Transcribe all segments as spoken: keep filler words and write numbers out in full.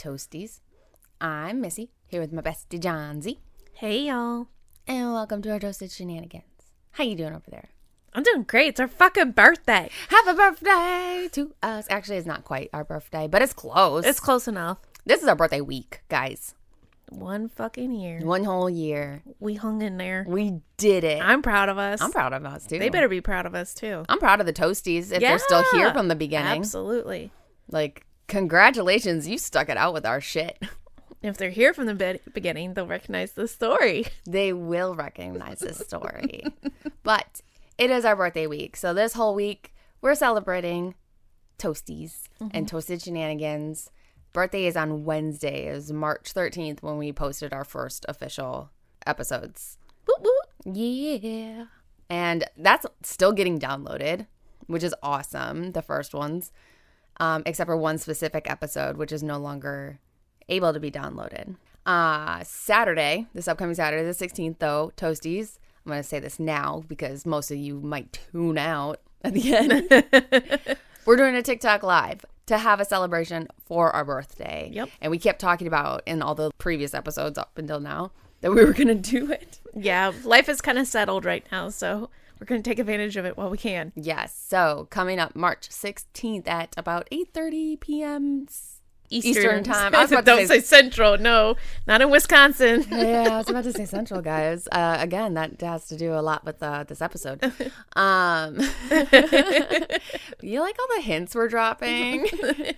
Toasties. I'm Missy, here with my bestie Johnsy. Hey, y'all. And welcome to our Toasted Shenanigans. How you doing over there? I'm doing great. It's our fucking birthday. Happy birthday to us. Actually, it's not quite our birthday, but it's close. It's close enough. This is our birthday week, guys. One fucking year. One whole year. We hung in there. We did it. I'm proud of us. I'm proud of us, too. They better be proud of us, too. I'm proud of the Toasties if yeah, they're still here from the beginning. Absolutely. Like, congratulations. You stuck it out with our shit. If they're here from the be- beginning, they'll recognize the story. They will recognize this story. But it is our birthday week. So this whole week, we're celebrating Toasties mm-hmm. and Toasted Shenanigans. Birthday is on Wednesday. It was March thirteenth when we posted our first official episodes. Boop, boop. Yeah. And that's still getting downloaded, which is awesome, the first ones. Um, except for one specific episode, which is no longer able to be downloaded. Uh, Saturday, this upcoming Saturday, the sixteenth, though, Toasties. I'm going to say this now because most of you might tune out at the end. We're doing a TikTok live to have a celebration for our birthday. Yep. And we kept talking about in all the previous episodes up until now that we were going to do it. Yeah, life is kind of settled right now, so we're going to take advantage of it while we can. Yes. So coming up March sixteenth at about eight thirty p.m. Eastern, Eastern time. I was about Don't to say, say Central. No, not in Wisconsin. Yeah, I was about to say Central, guys. Uh, again, that has to do a lot with uh, this episode. Um, you like all the hints we're dropping?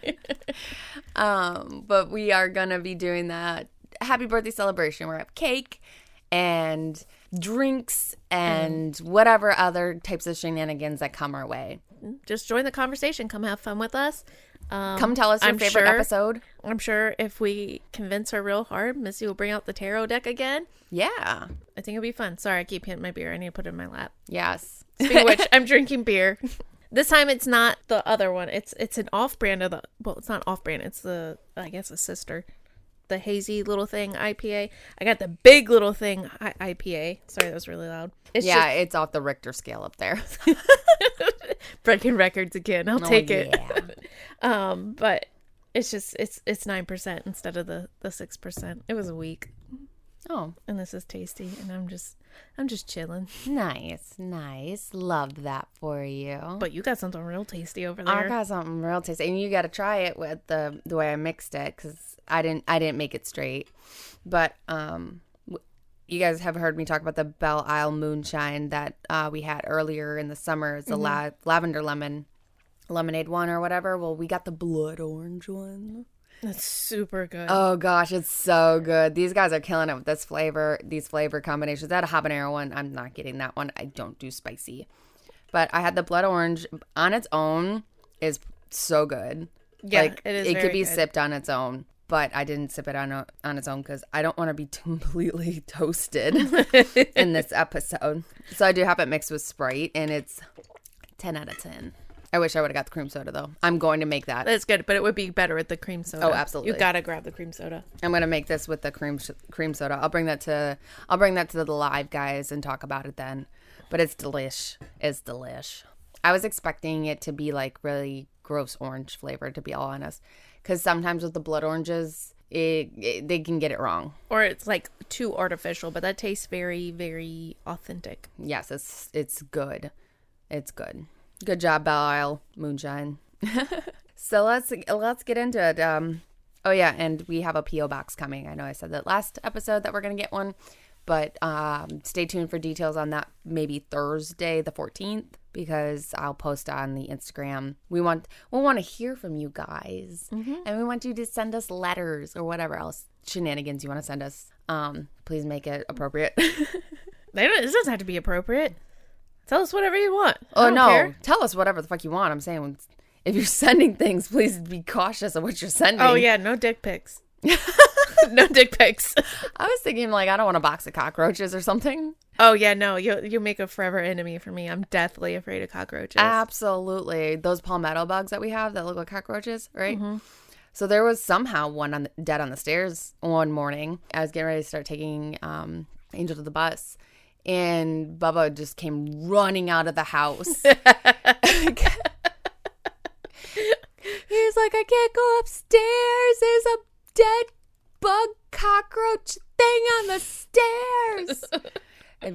um, but we are going to be doing that happy birthday celebration. We're going to have cake and drinks and mm. whatever other types of shenanigans that come our way. Just join the conversation. Come have fun with us. Um, Come tell us your I'm favorite sure, episode. I'm sure if we convince her real hard, Missy will bring out the tarot deck again. Yeah. I think it'll be fun. Sorry, I keep hitting my beer. I need to put it in my lap. Yes. Speaking of which, I'm drinking beer. This time it's not the other one. It's it's an off-brand of the... Well, it's not off-brand. It's the, I guess, a sister. The hazy little thing I P A. I got the big little thing I- IPA. Sorry, that was really loud. It's yeah, just... it's off the Richter scale up there. Breaking records again. I'll oh, take yeah. it. um, but it's just it's it's nine percent instead of the the six percent. It was a week. Oh, and this is tasty, and I'm just I'm just chilling. Nice, nice. Love that for you. But you got something real tasty over there. I got something real tasty, and you got to try it with the the way I mixed it because I didn't I didn't make it straight. But um, you guys have heard me talk about the Belle Isle moonshine that uh, we had earlier in the summer. It's the mm-hmm. la- lavender lemon lemonade one or whatever. Well, we got the blood orange one. That's super good. Oh gosh, it's so good. These guys are killing it with this flavor, these flavor combinations. That habanero one, I'm not getting that one. I don't do spicy. But I had the blood orange on its own is so good. Yeah, like, it is It very could be good. sipped on its own. But I didn't sip it on on its own because I don't want to be completely toasted in this episode. So I do have it mixed with Sprite, and it's ten out of ten. I wish I would have got the cream soda, though. I'm going to make that. That's good, but it would be better with the cream soda. Oh, absolutely. You got to grab the cream soda. I'm going to make this with the cream sh- cream soda. I'll bring that to I'll bring that to the live guys and talk about it then. But it's delish. It's delish. I was expecting it to be like really gross orange flavor, to be all honest. Because sometimes with the blood oranges, it, it, they can get it wrong. Or it's like too artificial, but that tastes very, very authentic. Yes, it's it's good. It's good. Good job, Belle Isle Moonshine. So let's let's get into it. Um, oh, yeah, and we have a P O box coming. I know I said that last episode that we're going to get one. But um, stay tuned for details on that maybe Thursday the fourteenth because I'll post on the Instagram. We want we want to hear from you guys. Mm-hmm. And we want you to send us letters or whatever else shenanigans you want to send us. Um, please make it appropriate. They don't, it doesn't have to be appropriate. Tell us whatever you want. I Oh, don't no. care. Tell us whatever the fuck you want. I'm saying if you're sending things, please be cautious of what you're sending. Oh, yeah. No dick pics. No dick pics. I was thinking, like, I don't want a box of cockroaches or something. Oh, yeah, no. You you make a forever enemy for me. I'm deathly afraid of cockroaches. Absolutely. Those palmetto bugs that we have that look like cockroaches, right? Mm-hmm. So there was somehow one on the, dead on the stairs one morning. I was getting ready to start taking um, Angel to the bus. And Bubba just came running out of the house. He's like, I can't go upstairs. There's a dead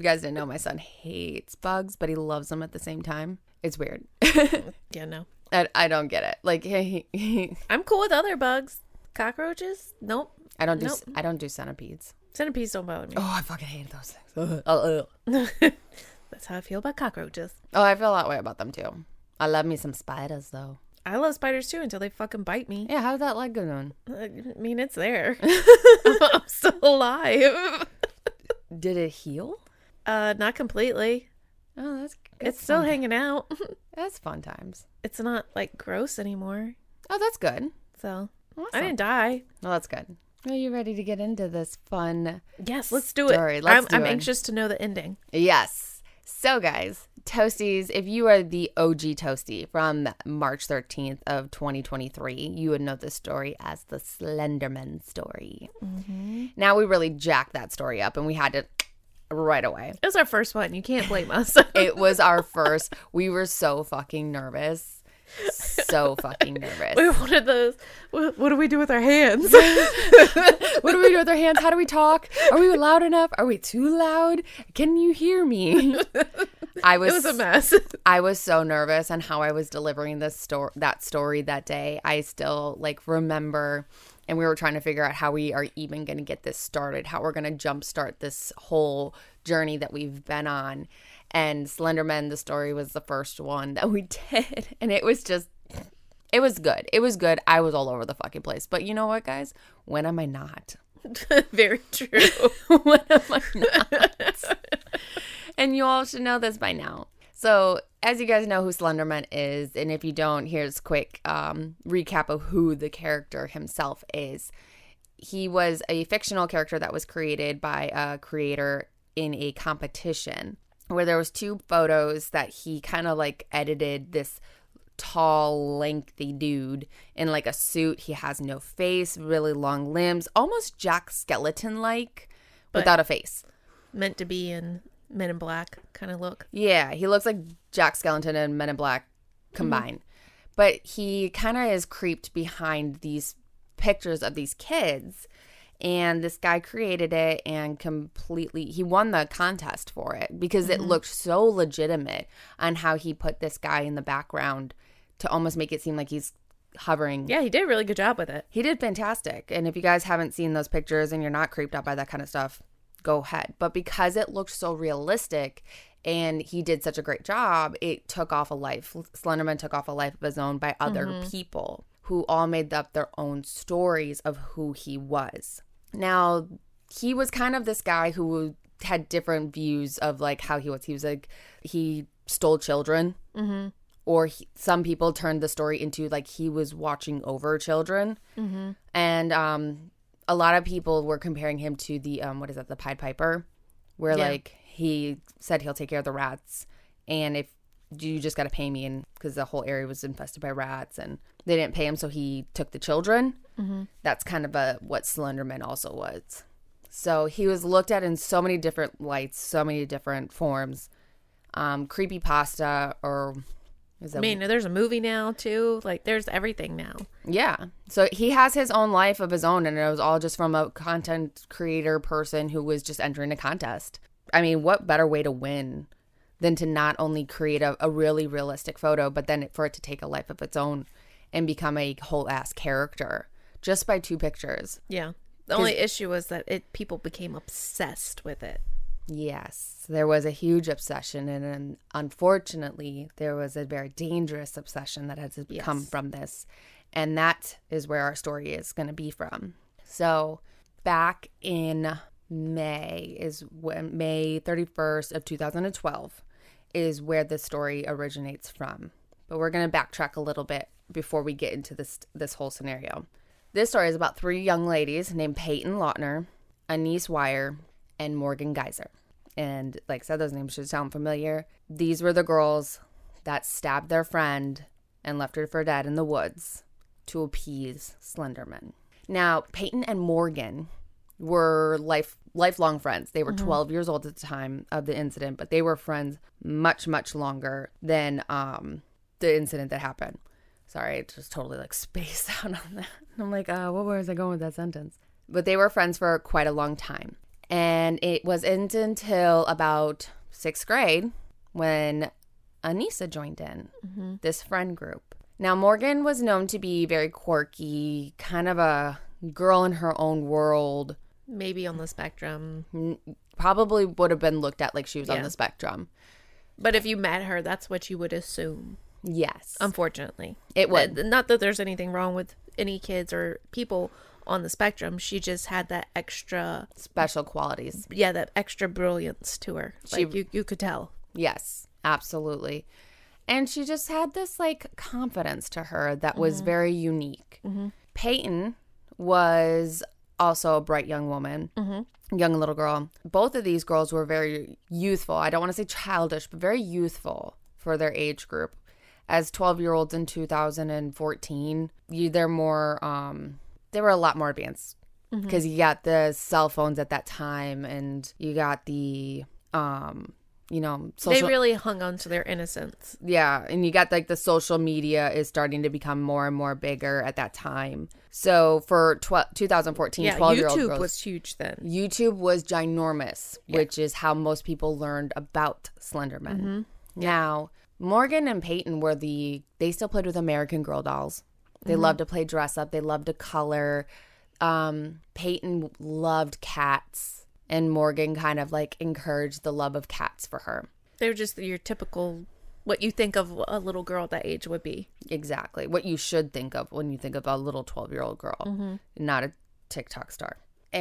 guys didn't know, my son hates bugs, but he loves them at the same time. It's weird. Yeah, no. I, I don't get it. Like, he, he, I'm cool with other bugs. Cockroaches? Nope. I don't do Nope. I don't do centipedes. Centipedes don't bother me. Oh, I fucking hate those things. Ugh. Oh, ugh. That's how I feel about cockroaches. Oh, I feel that way about them too. I love me some spiders though. I love spiders too until they fucking bite me. Yeah, how's that leg going? I mean, it's there. I'm still alive. Did it heal? Uh, not completely. Oh, that's, that's It's still fun. hanging out. That's fun times. It's not like gross anymore. Oh, that's good. So Awesome. I didn't die. Well, that's good. Are you ready to get into this fun? Yes, let's do Story. it. Let's I'm, do I'm it. anxious to know the ending. Yes. So, guys, Toasties, if you are the O G Toasty from March thirteenth of twenty twenty-three, you would know this story as the Slenderman story. Mm-hmm. Now, we really jacked that story up, and we had to right away. It was our first one. You can't blame us. It was our first. We were so fucking nervous. So fucking nervous. We wanted those. What, what do we do with our hands? What do we do with our hands? How do we talk? Are we loud enough? Are we too loud? Can you hear me? I was, It was a mess. I was so nervous on how I was delivering this story, that story that day. I still like remember, and we were trying to figure out how we are even going to get this started, how we're going to jumpstart this whole journey that we've been on. And Slenderman, the story, was the first one that we did. And it was just, it was good. It was good. I was all over the fucking place. But you know what, guys? When am I not? Very true. When am I not? And you all should know this by now. So, as you guys know who Slenderman is, and if you don't, here's a quick um, recap of who the character himself is. He was a fictional character that was created by a creator in a competition where there was two photos that he kind of like edited this tall, lengthy dude in like a suit. He has no face, really long limbs, almost Jack Skeleton-like, But- without a face. Meant to be in Men in Black kind of look. Yeah, he looks like Jack Skellington and Men in Black combined. Mm-hmm. But he kind of is creeped behind these pictures of these kids. And this guy created it and completely, he won the contest for it because mm-hmm. it looked so legitimate on how he put this guy in the background to almost make it seem like he's hovering. Yeah, he did a really good job with it. He did fantastic. And if you guys haven't seen those pictures and you're not creeped out by that kind of stuff, go ahead. But because it looked so realistic and he did such a great job, it took off a life. Slenderman took off a life of his own by other mm-hmm. people who all made up their own stories of who he was. Now, he was kind of this guy who had different views of like how he was. He was like, he stole children. Mm-hmm. Or he, some people turned the story into like he was watching over children. Mm-hmm. And um, a lot of people were comparing him to the, um, what is that, the Pied Piper? Where yeah. like he said he'll take care of the rats. And if you just got to pay me, and because the whole area was infested by rats and they didn't pay him, so he took the children. Mm-hmm. That's kind of a, what Slenderman also was. So he was looked at in so many different lights, so many different forms. Um, creepypasta, or is that? I mean, there's a movie now too. Like, there's everything now. Yeah. So he has his own life of his own, and it was all just from a content creator person who was just entering a contest. I mean, what better way to win than to not only create a, a really realistic photo, but then for it to take a life of its own and become a whole ass character just by two pictures. Yeah. The only issue was that it people became obsessed with it. Yes. There was a huge obsession, and, and unfortunately, there was a very dangerous obsession that has yes. come from this. And that is where our story is going to be from. So back in May is when May thirty-first of two thousand twelve is where the story originates from. But we're going to backtrack a little bit before we get into this this whole scenario. This story is about three young ladies named Peyton Lautner, Anise Wire, and Morgan Geyser. And like I said, those names should sound familiar. These were the girls that stabbed their friend and left her for dead in the woods to appease Slenderman. Now, Peyton and Morgan were life lifelong friends. They were mm-hmm. twelve years old at the time of the incident, but they were friends much, much longer than um, the incident that happened. Sorry, I just totally like spaced out on that. I'm like, uh, what was I going with that sentence? But they were friends for quite a long time. And it wasn't until about sixth grade when Anissa joined in, mm-hmm. this friend group. Now, Morgan was known to be very quirky, kind of a girl in her own world. Maybe on the spectrum. Probably would have been looked at like she was yeah. on the spectrum. But if you met her, that's what you would assume. Yes. Unfortunately. It would. Not that there's anything wrong with any kids or people on the spectrum. She just had that extra... special qualities. Yeah, that extra brilliance to her. Like, she, you, you could tell. Yes, absolutely. And she just had this, like, confidence to her that was mm-hmm. very unique. Mm-hmm. Peyton was also a bright young woman, mm-hmm. young little girl. Both of these girls were very youthful. I don't want to say childish, but very youthful for their age group. As twelve-year-olds in two thousand fourteen, you, they're more, um, they were a lot more advanced. Because mm-hmm. you got the cell phones at that time, and you got the... um. You know, social... they really hung on to their innocence. Yeah, and you got like the social media is starting to become more and more bigger at that time. So for tw- twenty fourteen, yeah, twelve-year-old YouTube girls, was huge then. YouTube was ginormous, yeah. which is how most people learned about Slenderman. Mm-hmm. Now, Morgan and Peyton were the, they still played with American Girl dolls. They mm-hmm. loved to play dress up. They loved to color. Um, Peyton loved cats. And Morgan kind of like encouraged the love of cats for her. They're just your typical, what you think of a little girl at that age would be. Exactly. What you should think of when you think of a little twelve-year-old girl, mm-hmm. not a TikTok star.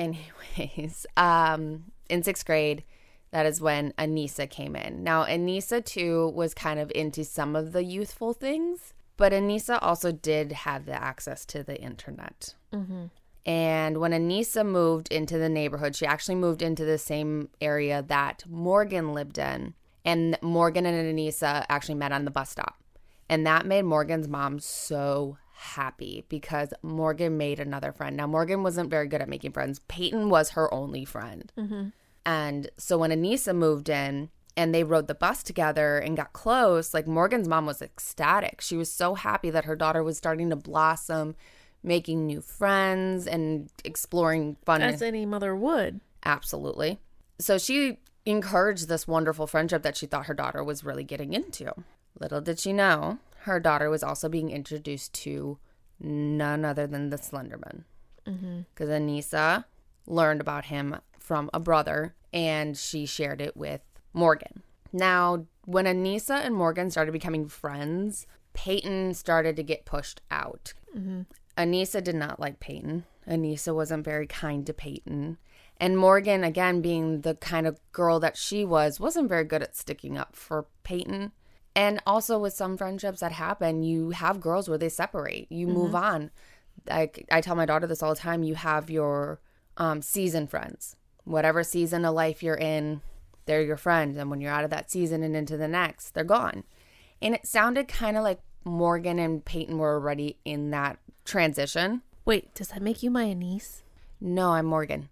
Anyways, um, in sixth grade, that is when Anissa came in. Now, Anissa, too, was kind of into some of the youthful things, but Anissa also did have the access to the internet. Mm-hmm. And when Anissa moved into the neighborhood, she actually moved into the same area that Morgan lived in. And Morgan and Anissa actually met on the bus stop. And that made Morgan's mom so happy because Morgan made another friend. Now, Morgan wasn't very good at making friends. Peyton was her only friend. Mm-hmm. And so when Anissa moved in and they rode the bus together and got close, like Morgan's mom was ecstatic. She was so happy that her daughter was starting to blossom, making new friends and exploring fun. As any mother would. Absolutely. So she encouraged this wonderful friendship that she thought her daughter was really getting into. Little did she know, her daughter was also being introduced to none other than the Slenderman. Because mm-hmm. Anissa learned about him from a brother, and she shared it with Morgan. Now, when Anissa and Morgan started becoming friends, Peyton started to get pushed out. Mm-hmm. Anissa did not like Peyton. Anissa wasn't very kind to Peyton. And Morgan, again, being the kind of girl that she was, wasn't very good at sticking up for Peyton. And also with some friendships that happen, you have girls where they separate. You mm-hmm. move on. I, I tell my daughter this all the time. You have your um, season friends. Whatever season of life you're in, they're your friends. And when you're out of that season and into the next, they're gone. And it sounded kind of like Morgan and Peyton were already in that transition. Wait, does that make you my niece? No, I'm Morgan.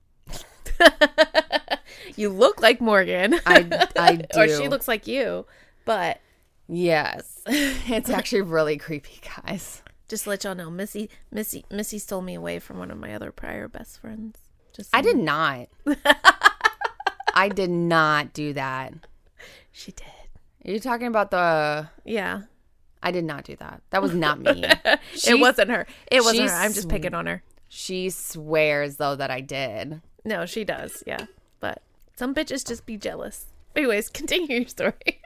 You look like Morgan. I, I do. Or she looks like you, but... Yes. It's actually really creepy, guys. Just to let y'all know, Missy Missy, Missy stole me away from one of my other prior best friends. Just I did not. I did not do that. She did. Are you talking about the... Yeah. I did not do that. That was not me. She, it wasn't her. It wasn't her. I'm just picking on her. She swears, though, that I did. No, she does. Yeah. But some bitches just be jealous. Anyways, continue your story.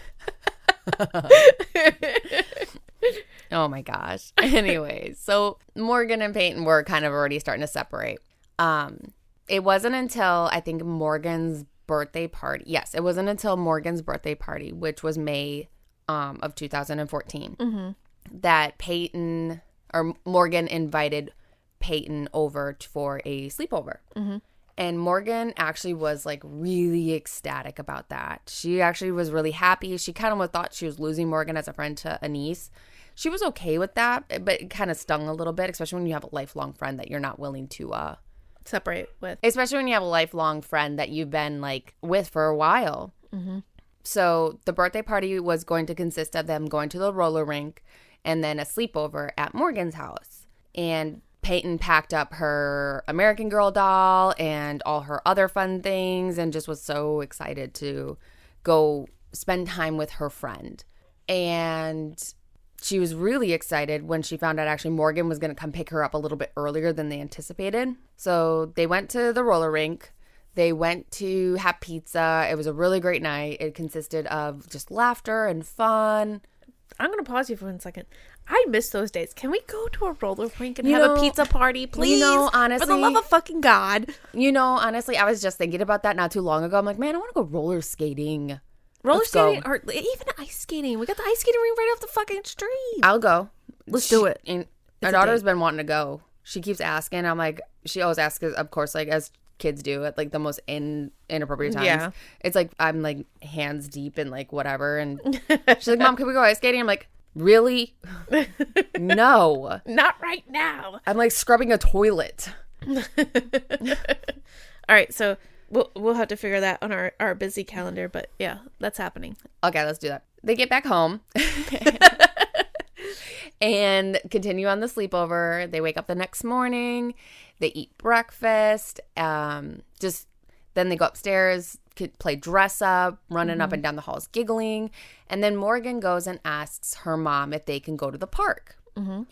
Oh, my gosh. Anyways, so Morgan and Peyton were kind of already starting to separate. Um, it wasn't until, I think, Morgan's birthday party. Yes, it wasn't until Morgan's birthday party, which was May Um, of two thousand fourteen, mm-hmm. that Peyton or Morgan invited Peyton over t- for a sleepover. Mm-hmm. And Morgan actually was like really ecstatic about that. She actually was really happy. She kind of thought she was losing Morgan as a friend to Anissa. She was okay with that, but it kind of stung a little bit, especially when you have a lifelong friend that you're not willing to uh, separate with. Especially when you have a lifelong friend that you've been like with for a while. Mm-hmm. So the birthday party was going to consist of them going to the roller rink and then a sleepover at Morgan's house. And Peyton packed up her American Girl doll and all her other fun things and just was so excited to go spend time with her friend. And she was really excited when she found out actually Morgan was going to come pick her up a little bit earlier than they anticipated. So they went to the roller rink. They went to have pizza. It was a really great night. It consisted of just laughter and fun. I'm going to pause you for one second. I miss those days. Can we go to a roller rink and You have know- a pizza party, please? you know, For the honestly- love of fucking God. You know, honestly, I was just thinking about that not too long ago. I'm like, man, I want to go roller skating. Roller Let's go. skating or even ice skating. We got the ice skating rink right off the fucking street. I'll go. Let's She- do it. And It's my a daughter's date. been wanting to go. She keeps asking. I'm like, she always asks, of course, like as kids do at like the most in inappropriate times. Yeah. It's like I'm like hands deep in like whatever, and she's like, "Mom, can we go ice skating?" I'm like, "Really? No." Not right now. I'm like scrubbing a toilet. All right, so we'll we'll have to figure that on our, our busy calendar, but yeah, that's happening. Okay, let's do that. They get back home and continue on the sleepover. They wake up the next morning. They eat breakfast. Um, just then they go upstairs, could play dress up, running up and down the halls, giggling. And then Morgan goes and asks her mom if they can go to the park. Mm-hmm.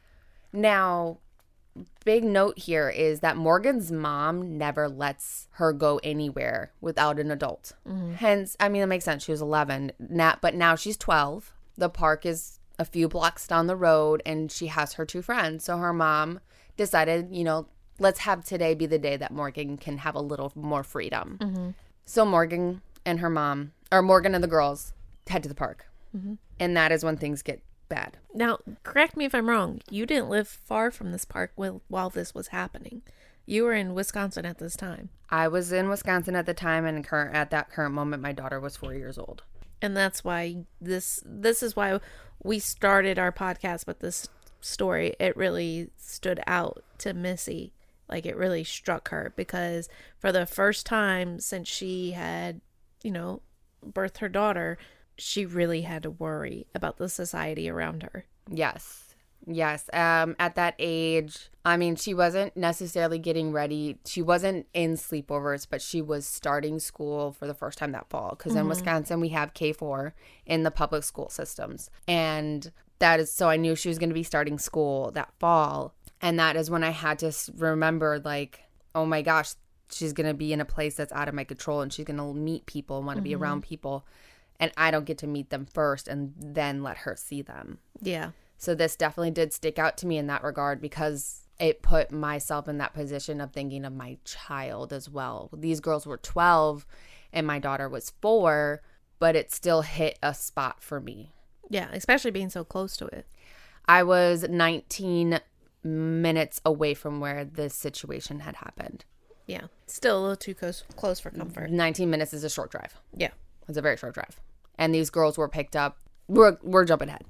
Now, big note here is that Morgan's mom never lets her go anywhere without an adult. Hence, I mean, it makes sense. She was eleven, now, but now she's twelve. The park is a few blocks down the road, and she has her two friends. So her mom decided, you know, let's have today be the day that Morgan can have a little more freedom. Mm-hmm. So Morgan and her mom, or Morgan and the girls, head to the park. Mm-hmm. And that is when things get bad. Now, correct me if I'm wrong. You didn't live far from this park while, while this was happening. You were in Wisconsin at this time. I was in Wisconsin at the time, and current at that current moment, my daughter was four years old. And that's why this this is why we started our podcast with this story. It really stood out to Missy. Like, it really struck her because for the first time since she had, you know, birthed her daughter, she really had to worry about the society around her. Yes. Yes. Um, at that age, I mean, she wasn't necessarily getting ready. She wasn't in sleepovers, but she was starting school for the first time that fall. Because in Wisconsin, we have K four in the public school systems. And that is, so I knew she was going to be starting school that fall. And that is when I had to s- remember, like, oh my gosh, she's going to be in a place that's out of my control, and she's going to meet people and want to be around people. And I don't get to meet them first and then let her see them. Yeah. So this definitely did stick out to me in that regard because it put myself in that position of thinking of my child as well. These girls were twelve and my daughter was four, but it still hit a spot for me. Yeah, especially being so close to it. I was nineteen minutes away from where this situation had happened. Yeah. Still a little too close, close for comfort. nineteen minutes is a short drive. Yeah. It's a very short drive. And these girls were picked up. We're, we're jumping ahead.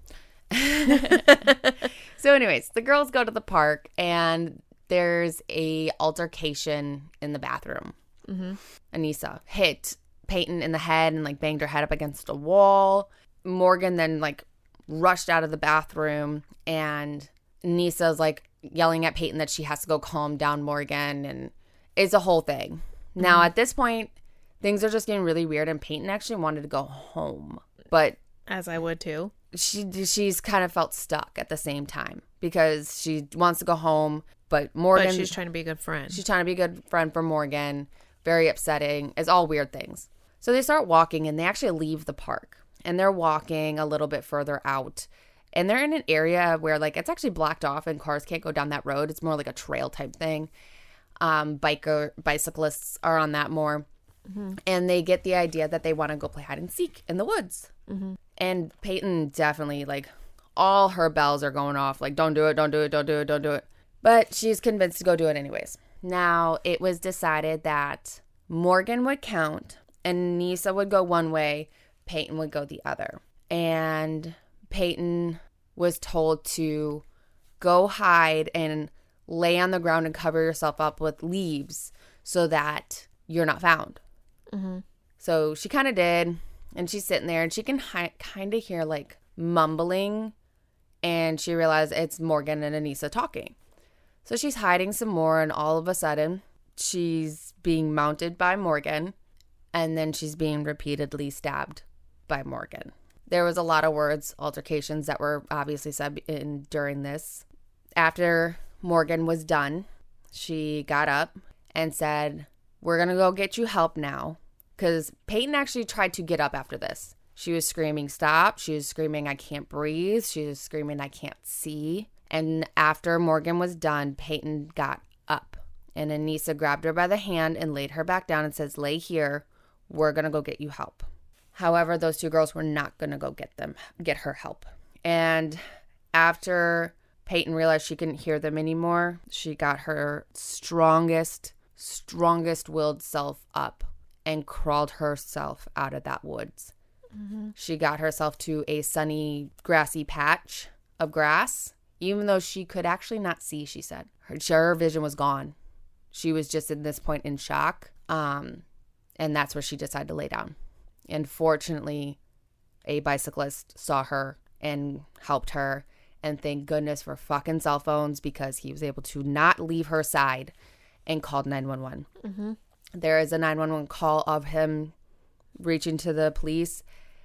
So anyways, the girls go to the park and there's a altercation in the bathroom. Mm-hmm. Anissa hit Peyton in the head and like banged her head up against a wall. Morgan then like rushed out of the bathroom and Anissa's like yelling at Peyton that she has to go calm down Morgan, and it's a whole thing. Mm-hmm. Now at this point, things are just getting really weird and Peyton actually wanted to go home. But As I would too. she she's kind of felt stuck at the same time because she wants to go home, but Morgan But she's trying to be a good friend. she's trying to be a good friend for Morgan. Very upsetting. It's all weird things. So they start walking and they actually leave the park and they're walking a little bit further out. And they're in an area where like it's actually blocked off and cars can't go down that road. It's more like a trail type thing. Um, biker bicyclists are on that more. Mm-hmm. And they get the idea that they want to go play hide and seek in the woods. Mm-hmm. And Peyton definitely, like, all her bells are going off. Like, don't do it, don't do it, don't do it, don't do it. But she's convinced to go do it anyways. Now, it was decided that Morgan would count and Anissa would go one way, Peyton would go the other. And Peyton was told to go hide and lay on the ground and cover yourself up with leaves so that you're not found. Mm-hmm. So she kind of did. And she's sitting there and she can hi- kind of hear like mumbling. And she realized it's Morgan and Anissa talking. So she's hiding some more, and all of a sudden, she's being mounted by Morgan, and then she's being repeatedly stabbed by Morgan. There was a lot of words, altercations that were obviously said in, during this. After Morgan was done, she got up and said, "We're going to go get you help now." Because Peyton actually tried to get up after this. She was screaming, "Stop." She was screaming, "I can't breathe." She was screaming, "I can't see." And after Morgan was done, Peyton got up. And Anissa grabbed her by the hand and laid her back down and says, "Lay here. We're going to go get you help." However, those two girls were not going to go get them, get her help. And after Peyton realized she couldn't hear them anymore, she got her strongest, strongest willed self up and crawled herself out of that woods. Mm-hmm. She got herself to a sunny, grassy patch of grass, even though she could actually not see, she said. Her, her vision was gone. She was just at this point in shock. Um, and that's where she decided to lay down. And fortunately, a bicyclist saw her and helped her. And thank goodness for fucking cell phones, because he was able to not leave her side and called nine one one. Mm-hmm. There is a nine one one call of him reaching to the police.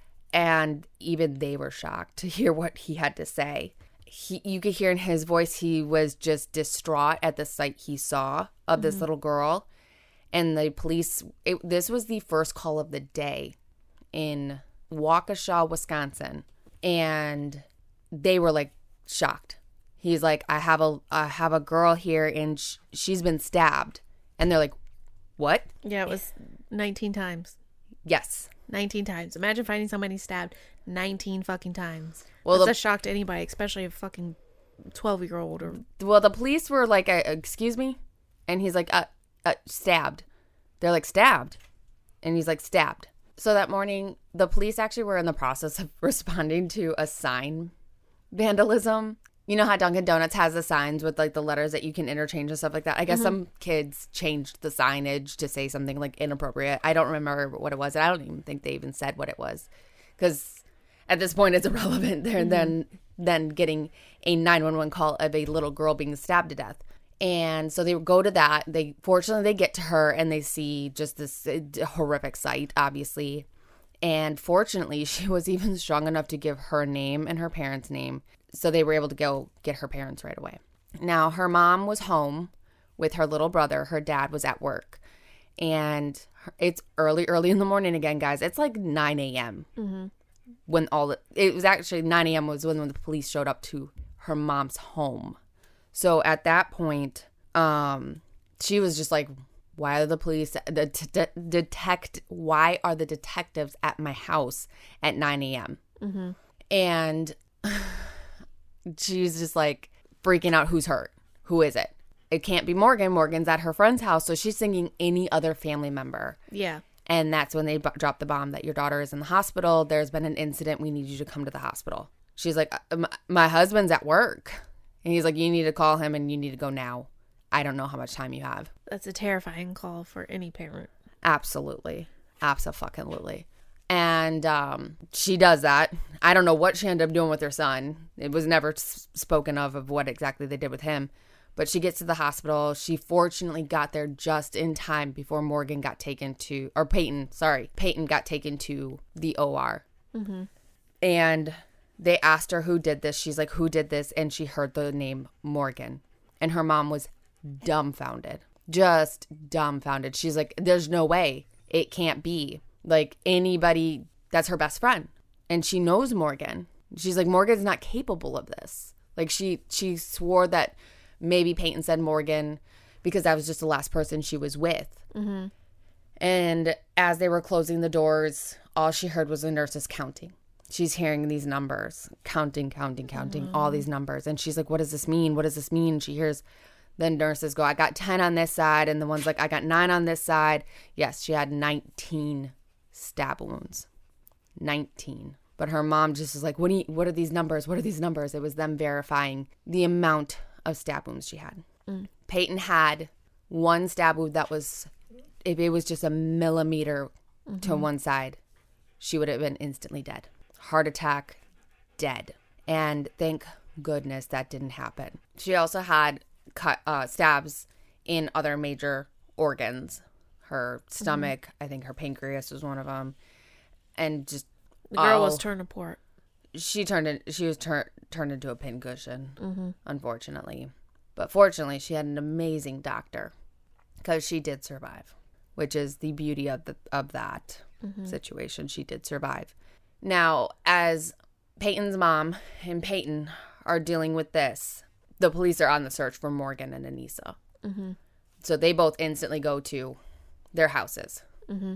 And even they were shocked to hear what he had to say. He, you could hear in his voice, he was just distraught at the sight he saw of mm-hmm. this little girl. And the police, it, this was the first call of the day in Waukesha, Wisconsin. And they were like shocked. He's like, I have a, I have a girl here and sh- she's been stabbed. And they're like, what? Yeah, it was nineteen times. Yes. nineteen times. Imagine finding somebody stabbed nineteen fucking times. Well, That's the, a shock to anybody, especially a fucking twelve-year-old. Or well, the police were like, uh, excuse me? And he's like, uh, uh, stabbed. They're like, stabbed? And he's like, stabbed. So that morning, the police actually were in the process of responding to a sign vandalism. You know how Dunkin' Donuts has the signs with like the letters that you can interchange and stuff like that? I guess mm-hmm. some kids changed the signage to say something like inappropriate. I don't remember what it was. I don't even think they even said what it was. Because at this point, it's irrelevant there mm-hmm. than, than getting a nine one one call of a little girl being stabbed to death. And so they go to that. They fortunately, they get to her and they see just this horrific sight, obviously. And fortunately, she was even strong enough to give her name and her parents' name. So they were able to go get her parents right away. Now, her mom was home with her little brother. Her dad was at work. And it's early, early in the morning again, guys. It's like nine a.m. Mm-hmm. When all the, it was actually nine a.m. was when, when the police showed up to her mom's home. So at that point, um, she was just like, why are the police, the t- t- detect, why are the detectives at my house at nine a.m.? Mm-hmm. And she's just like freaking out, who's hurt? Who is it? It can't be Morgan. Morgan's at her friend's house. So she's thinking any other family member. Yeah. And that's when they b- drop the bomb that your daughter is in the hospital. There's been an incident. We need you to come to the hospital. She's like, my, my husband's at work. And he's like, you need to call him and you need to go now. I don't know how much time you have. That's a terrifying call for any parent. Absolutely. Absolutely. And um, she does that. I don't know what she ended up doing with her son. It was never s- spoken of of what exactly they did with him. But she gets to the hospital. She fortunately got there just in time before Morgan got taken to, or Peyton, sorry, Peyton got taken to the O R. Mm-hmm. And they asked her who did this. She's like, who did this? And she heard the name Morgan. And her mom was dumbfounded. Just dumbfounded. She's like, there's no way. It can't be. Like, anybody, that's her best friend. And she knows Morgan. She's like, Morgan's not capable of this. Like, she, she swore that maybe Peyton said Morgan because that was just the last person she was with. Mm-hmm. And as they were closing the doors, all she heard was the nurses counting. She's hearing these numbers, counting, counting, counting, mm-hmm. all these numbers. And she's like, what does this mean? What does this mean? She hears the nurses go, I got ten on this side. And the one's like, I got nine on this side. Yes, she had nineteen stab wounds. nineteen. But her mom just was like, what, do you, what are these numbers? What are these numbers? It was them verifying the amount of stab wounds she had. Mm. Peyton had one stab wound that was, if it was just a millimeter mm-hmm. to one side, she would have been instantly dead. Heart attack, dead. And thank goodness that didn't happen. She also had cut uh, stabs in other major organs. Her stomach, mm-hmm. I think her pancreas was one of them. And just the girl oh, was turned apart. She turned in, she was turned turned into a pincushion, mm-hmm. unfortunately. But fortunately, she had an amazing doctor because she did survive, which is the beauty of the of that mm-hmm. situation. She did survive. Now, as Peyton's mom and Peyton are dealing with this, the police are on the search for Morgan and Anissa. Mm-hmm. So they both instantly go to their houses. Mm-hmm.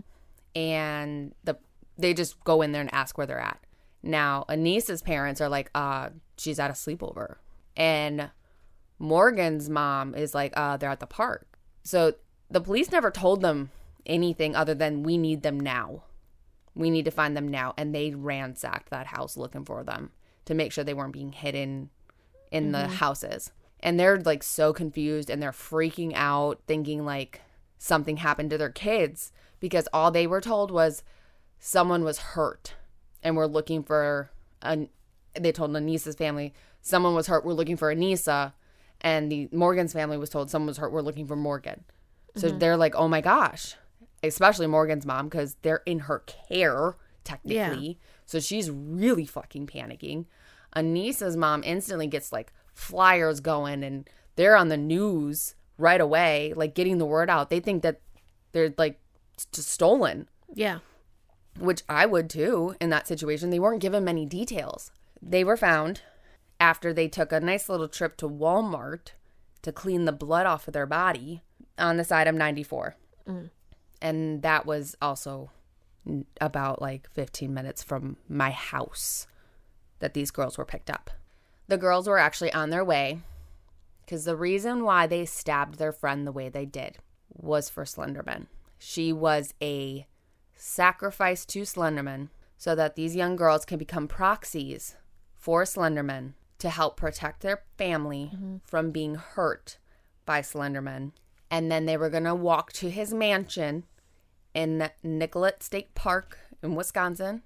And the they just go in there and ask where they're at. Now, Anissa's parents are like, uh, she's at a sleepover. And Morgan's mom is like, uh, they're at the park. So the police never told them anything other than we need them now. We need to find them now. And they ransacked that house looking for them to make sure they weren't being hidden in mm-hmm. the houses. And they're like so confused and they're freaking out, thinking like something happened to their kids because all they were told was someone was hurt and we're looking for, a, they told Anissa's family, someone was hurt, we're looking for Anissa. And the Morgan's family was told someone was hurt, we're looking for Morgan. So mm-hmm. they're like, oh my gosh, especially Morgan's mom, because they're in her care, technically. Yeah. So she's really fucking panicking. Anissa's mom instantly gets like flyers going and they're on the news right away, like getting the word out. They think that they're like just stolen. Yeah. Which I would too in that situation. They weren't given many details. They were found after they took a nice little trip to Walmart to clean the blood off of their body on the side of ninety-four. Mm. And that was also about like fifteen minutes from my house that these girls were picked up. The girls were actually on their way because the reason why they stabbed their friend the way they did was for Slenderman. She was a sacrifice to Slenderman so that these young girls can become proxies for Slenderman to help protect their family mm-hmm. from being hurt by Slenderman. And then they were going to walk to his mansion in Nicollet State Park in Wisconsin.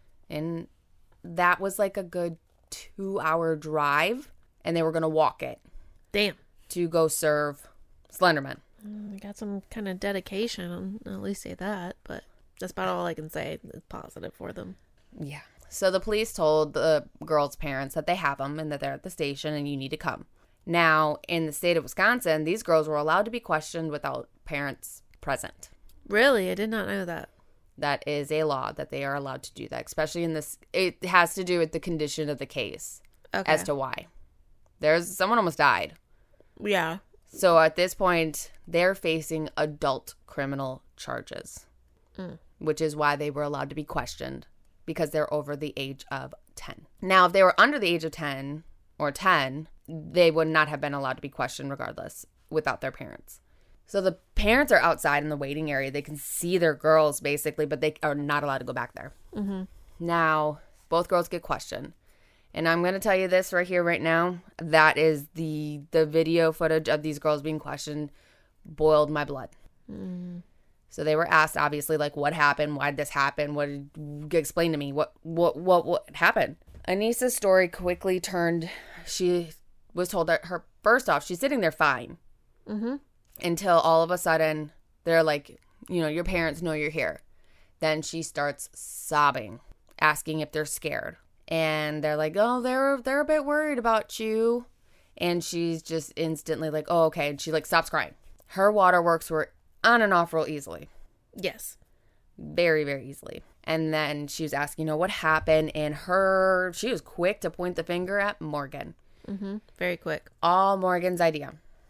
And that was like a good two-hour drive. And they were going to walk it. Damn. To go serve Slenderman. I got some kind of dedication, I'll at least say that. But that's about all I can say. It's positive for them. Yeah. So the police told the girls' parents that they have them and that they're at the station and you need to come. Now, in the state of Wisconsin, these girls were allowed to be questioned without parents present. Really? I did not know that. That is a law that they are allowed to do that, especially in this. It has to do with the condition of the case okay. as to why. There's someone almost died. Yeah. So at this point, they're facing adult criminal charges, mm. which is why they were allowed to be questioned. Because they're over the age of ten. Now, if they were under the age of ten or ten, they would not have been allowed to be questioned regardless without their parents. So the parents are outside in the waiting area. They can see their girls basically, but they are not allowed to go back there. Mm-hmm. Now, both girls get questioned. And I'm going to tell you this right here, right now. That is the, the video footage of these girls being questioned boiled my blood. Mm-hmm. So they were asked, obviously, like, what happened? Why did this happen? What did, explain to me. What, what, what, what happened? Anissa's story quickly turned. She was told that her, first off, she's sitting there fine. Mm-hmm. Until all of a sudden, they're like, you know, your parents know you're here. Then she starts sobbing, asking if they're scared. And they're like, oh, they're, they're a bit worried about you. And she's just instantly like, oh, okay. And she, like, stops crying. Her waterworks were on and off real easily. Yes. Very, very easily. And then she was asking, you know, what happened? And her, she was quick to point the finger at Morgan. Mm-hmm. Very quick. All Morgan's idea.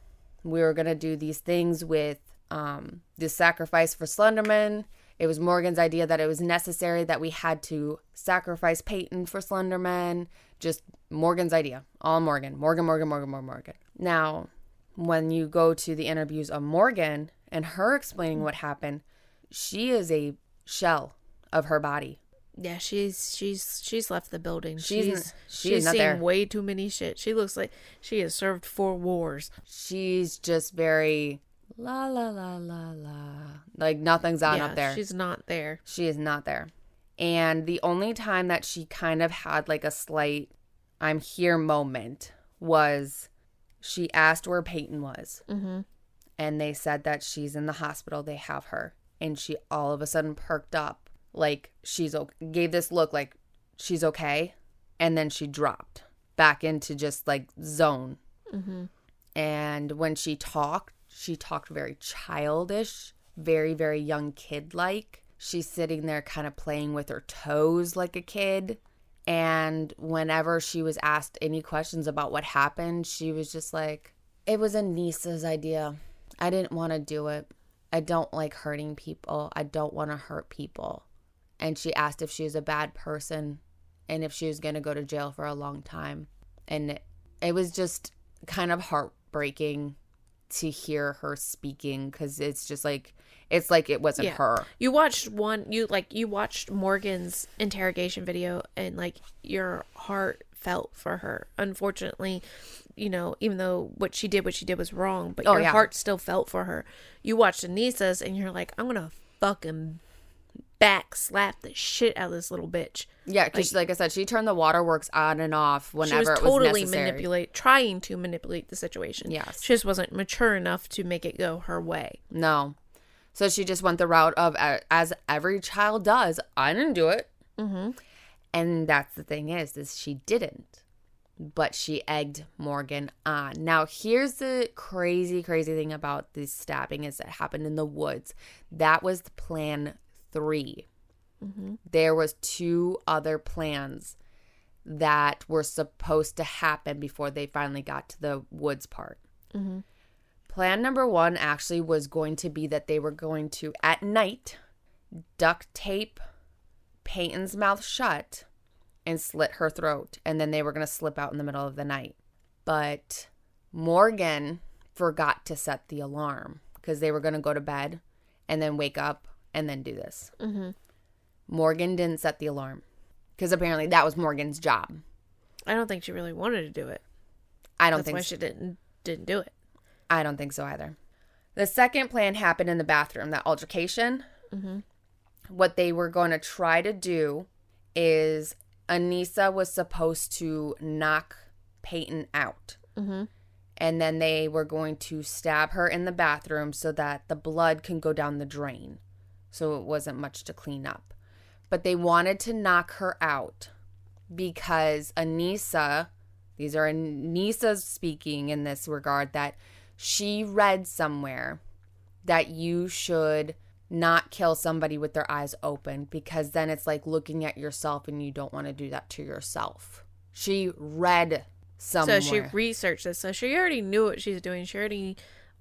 We were going to do these things with um, this sacrifice for Slenderman. It was Morgan's idea that it was necessary that we had to sacrifice Peyton for Slenderman. Just Morgan's idea. All Morgan. Morgan, Morgan, Morgan, Morgan, Morgan. Now, when you go to the interviews of Morgan and her explaining what happened, she is a shell of her body. Yeah, she's she's she's left the building. She's she's she she's not seen there. way too many shit. She looks like she has served four wars. She's just very la la la la la. Like nothing's on yeah, up there. She's not there. She is not there. And the only time that she kind of had like a slight I'm here moment was she asked where Peyton was. Mm-hmm. And they said that she's in the hospital. They have her. And she all of a sudden perked up. Like, she's okay. Gave this look like she's okay. And then she dropped back into just, like, zone. Mm-hmm. And when she talked, she talked very childish. Very, very young kid-like. She's sitting there kind of playing with her toes like a kid. And whenever she was asked any questions about what happened, she was just like, it was Anissa's idea. I didn't want to do it. I don't like hurting people. I don't want to hurt people. And she asked if she was a bad person and if she was going to go to jail for a long time. And it, it was just kind of heartbreaking to hear her speaking, because it's just like, it's like it wasn't Yeah. her. You watched one, you like, you watched Morgan's interrogation video, and like your heart felt for her. Unfortunately, you know, even though what she did, what she did was wrong, but Oh, your yeah. heart still felt for her. You watched Anissa's and you're like, I'm gonna fucking back slap the shit out of this little bitch. Yeah, because like, like I said, she turned the waterworks on and off whenever she was it was totally necessary. manipulate, trying to manipulate the situation. Yes. She just wasn't mature enough to make it go her way. No. So she just went the route of, uh, as every child does, I didn't do it. Mm-hmm. And that's the thing is, is she didn't. But she egged Morgan on. Now, here's the crazy, crazy thing about this stabbing is that happened in the woods. That was the plan three. Mm-hmm. There was two other plans that were supposed to happen before they finally got to the woods part. Mm-hmm. Plan number one actually was going to be that they were going to, at night, duct tape Peyton's mouth shut and slit her throat. And then they were going to slip out in the middle of the night. But Morgan forgot to set the alarm because they were going to go to bed and then wake up and then do this. Mm-hmm. Morgan didn't set the alarm because apparently that was Morgan's job. I don't think she really wanted to do it. I don't That's think why so. she didn't didn't do it. I don't think so either. The second plan happened in the bathroom, that altercation. Mm-hmm. What they were going to try to do is Anissa was supposed to knock Peyton out. Mm-hmm. And then they were going to stab her in the bathroom so that the blood can go down the drain. So it wasn't much to clean up. But they wanted to knock her out because Anissa, these are Anissa's speaking in this regard, that she read somewhere that you should not kill somebody with their eyes open because then it's like looking at yourself and you don't want to do that to yourself. She read somewhere. So she researched this. So she already knew what she was doing. She already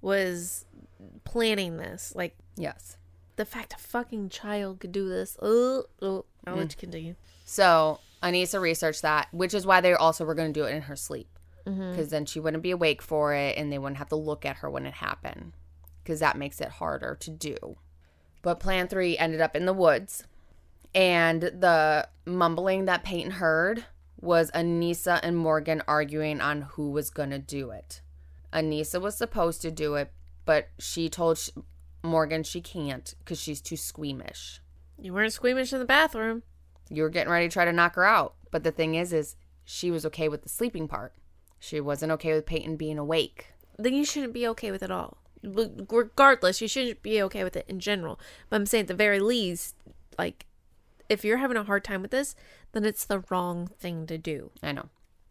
was planning this. Like, yes. the fact a fucking child could do this. Oh, oh. I'll let you continue. So Anissa researched that, which is why they also were going to do it in her sleep. Because Mm-hmm. then she wouldn't be awake for it and they wouldn't have to look at her when it happened. Because that makes it harder to do. But plan three ended up in the woods. And the mumbling that Peyton heard was Anissa and Morgan arguing on who was going to do it. Anissa was supposed to do it, but she told sh- Morgan she can't because she's too squeamish. You weren't squeamish in the bathroom. You were getting ready to try to knock her out. But the thing is, is she was okay with the sleeping part. She wasn't okay with Peyton being awake. Then you shouldn't be okay with it all. Regardless, you shouldn't be okay with it in general. But I'm saying at the very least, like, if you're having a hard time with this, then it's the wrong thing to do. I know.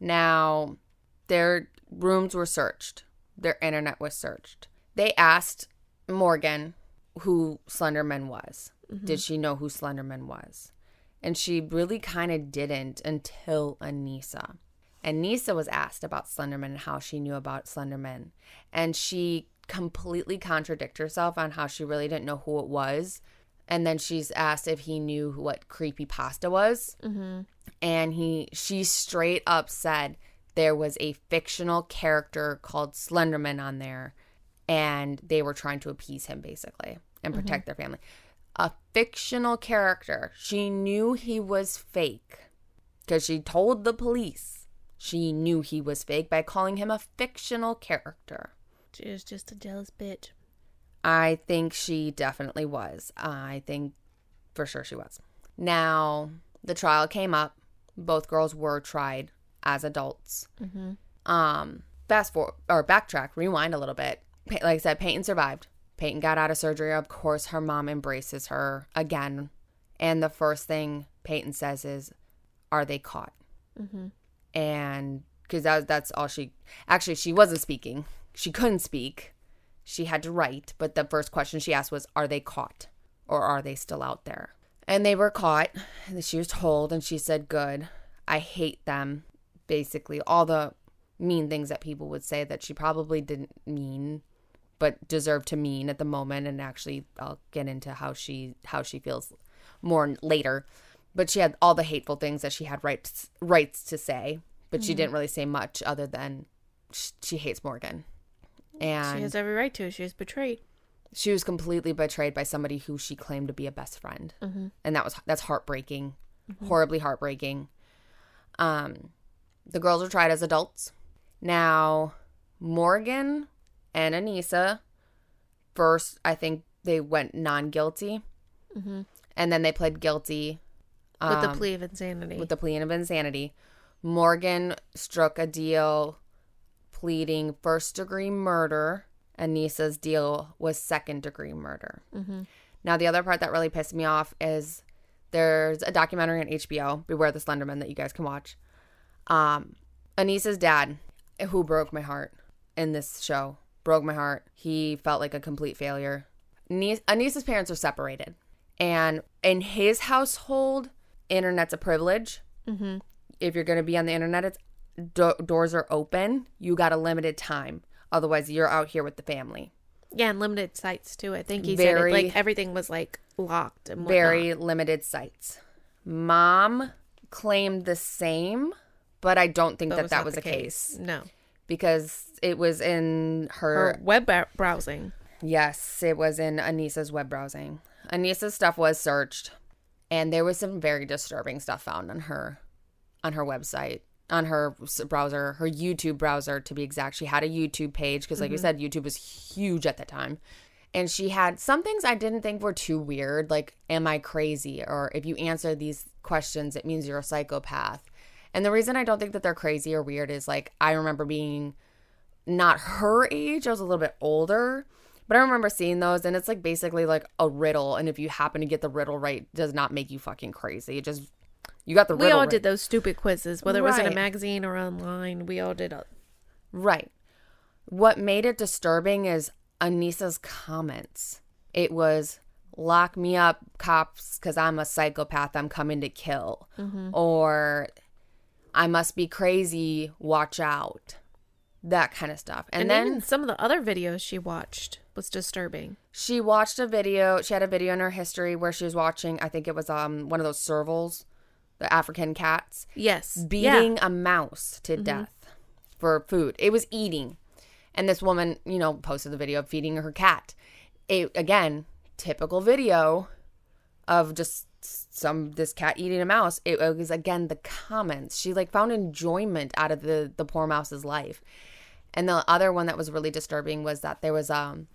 Now, their rooms were searched. Their internet was searched. They asked Morgan who Slenderman was. Mm-hmm. Did she know who Slenderman was? And she really kind of didn't until Anissa. Anissa was asked about Slenderman and how she knew about Slenderman. And she completely contradicted herself on how she really didn't know who it was. And then she's asked if he knew what creepypasta was. Mm-hmm. And he, she straight up said there was a fictional character called Slenderman on there. And they were trying to appease him, basically, and protect mm-hmm. their family. A fictional character. She knew he was fake because she told the police she knew he was fake by calling him a fictional character. She was just a jealous bitch. I think she definitely was. I think for sure she was. Now, the trial came up. Both girls were tried as adults. Mm-hmm. Um, fast forward or backtrack, rewind a little bit. Like I said, Peyton survived. Peyton got out of surgery. Of course, her mom embraces her again. And the first thing Peyton says is, are they caught? Mm-hmm. And because that, that's all she, actually, she wasn't speaking. She couldn't speak. She had to write. But the first question she asked was, are they caught? Or are they still out there? And they were caught. And she was told, and she said, good. I hate them. Basically, all the mean things that people would say that she probably didn't mean, but deserved to mean at the moment. And actually, I'll get into how she how she feels more later. But she had all the hateful things that she had rights rights to say, but mm-hmm. she didn't really say much other than she, she hates Morgan. And she has every right to. She was betrayed. She was completely betrayed by somebody who she claimed to be a best friend, mm-hmm. and that was that's heartbreaking, mm-hmm. horribly heartbreaking. Um, the girls were tried as adults. Now, Morgan and Anissa, first, I think they went non-guilty. Mm-hmm. And then they pled guilty. Um, with the plea of insanity. With the plea of insanity. Morgan struck a deal pleading first-degree murder. Anissa's deal was second-degree murder. Mm-hmm. Now, the other part that really pissed me off is there's a documentary on H B O, Beware the Slenderman, that you guys can watch. Um, Anissa's dad, who broke my heart in this show, broke my heart. He felt like a complete failure. Anis- Anissa's parents are separated. And in his household, internet's a privilege. Mm-hmm. If you're going to be on the internet, it's do- doors are open. You got a limited time. Otherwise, you're out here with the family. Yeah, and limited sites, too. I think he very, said it, like everything was like locked and whatnot. Very limited sites. Mom claimed the same, but I don't think but that was that was the case. case. No. Because it was in her... Her web browsing. Yes, it was in Anissa's web browsing. Anissa's stuff was searched, and there was some very disturbing stuff found on her, on her website, on her browser, her YouTube browser, to be exact. She had a YouTube page, because like mm-hmm. we said, YouTube was huge at the time. And she had some things I didn't think were too weird, like, am I crazy? Or if you answer these questions, it means you're a psychopath. And the reason I don't think that they're crazy or weird is, like, I remember being not her age. I was a little bit older. But I remember seeing those, and it's, like, basically, like, a riddle. And if you happen to get the riddle right, it does not make you fucking crazy. It just, you got the riddle right. We all did those stupid quizzes, whether right. it was in a magazine or online. We all did it. Right. What made it disturbing is Anissa's comments. It was, lock me up, cops, because I'm a psychopath. I'm coming to kill. Mm-hmm. Or, I must be crazy. Watch out. That kind of stuff. And, and then even some of the other videos she watched was disturbing. She watched a video. She had a video in her history where she was watching, I think it was um one of those servals, the African cats. Yes. Beating yeah. a mouse to mm-hmm. death for food. It was eating. And this woman, you know, posted the video of feeding her cat. It, again, typical video of just some this cat eating a mouse. It was, again, the comments. She, like, found enjoyment out of the, the poor mouse's life. And the other one that was really disturbing was that there was um,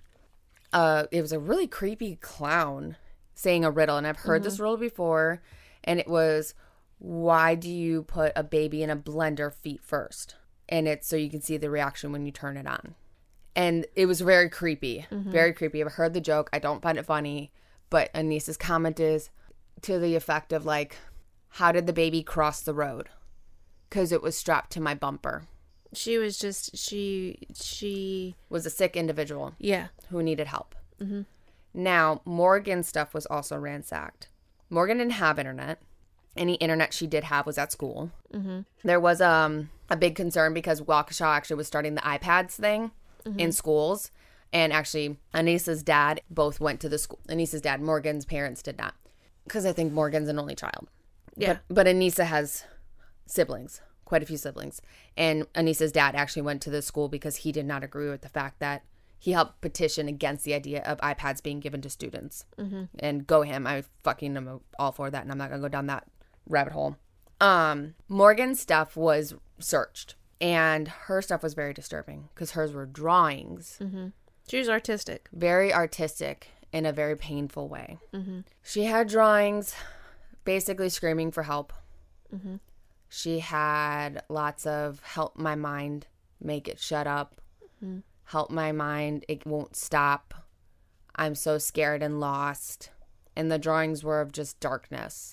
uh, it was a really creepy clown saying a riddle. And I've heard mm-hmm. this riddle before. And it was, why do you put a baby in a blender feet first? And it's so you can see the reaction when you turn it on. And it was very creepy. Mm-hmm. Very creepy. I've heard the joke. I don't find it funny. But Anissa's comment is to the effect of, like, how did the baby cross the road? Because it was strapped to my bumper. She was just, she, she... was a sick individual. Yeah. Who needed help. Mm-hmm. Now, Morgan's stuff was also ransacked. Morgan didn't have internet. Any internet she did have was at school. Mm-hmm. There was um, a big concern because Waukesha actually was starting the iPads thing mm-hmm. in schools. And actually, Anissa's dad both went to the school. Anissa's dad, Morgan's parents did not. Because I think Morgan's an only child. Yeah. But, but Anissa has siblings, quite a few siblings. And Anissa's dad actually went to the school because he did not agree with the fact that he helped petition against the idea of iPads being given to students. Mm-hmm. And go him. I fucking am all for that. And I'm not going to go down that rabbit hole. Um, Morgan's stuff was searched. And her stuff was very disturbing because hers were drawings. Mm-hmm. She was artistic. Very artistic in a very painful way. Mm-hmm. She had drawings basically screaming for help. Mm-hmm. She had lots of help my mind make it shut up, Mm-hmm. help my mind. It won't stop. I'm so scared and lost. And the drawings were of just darkness.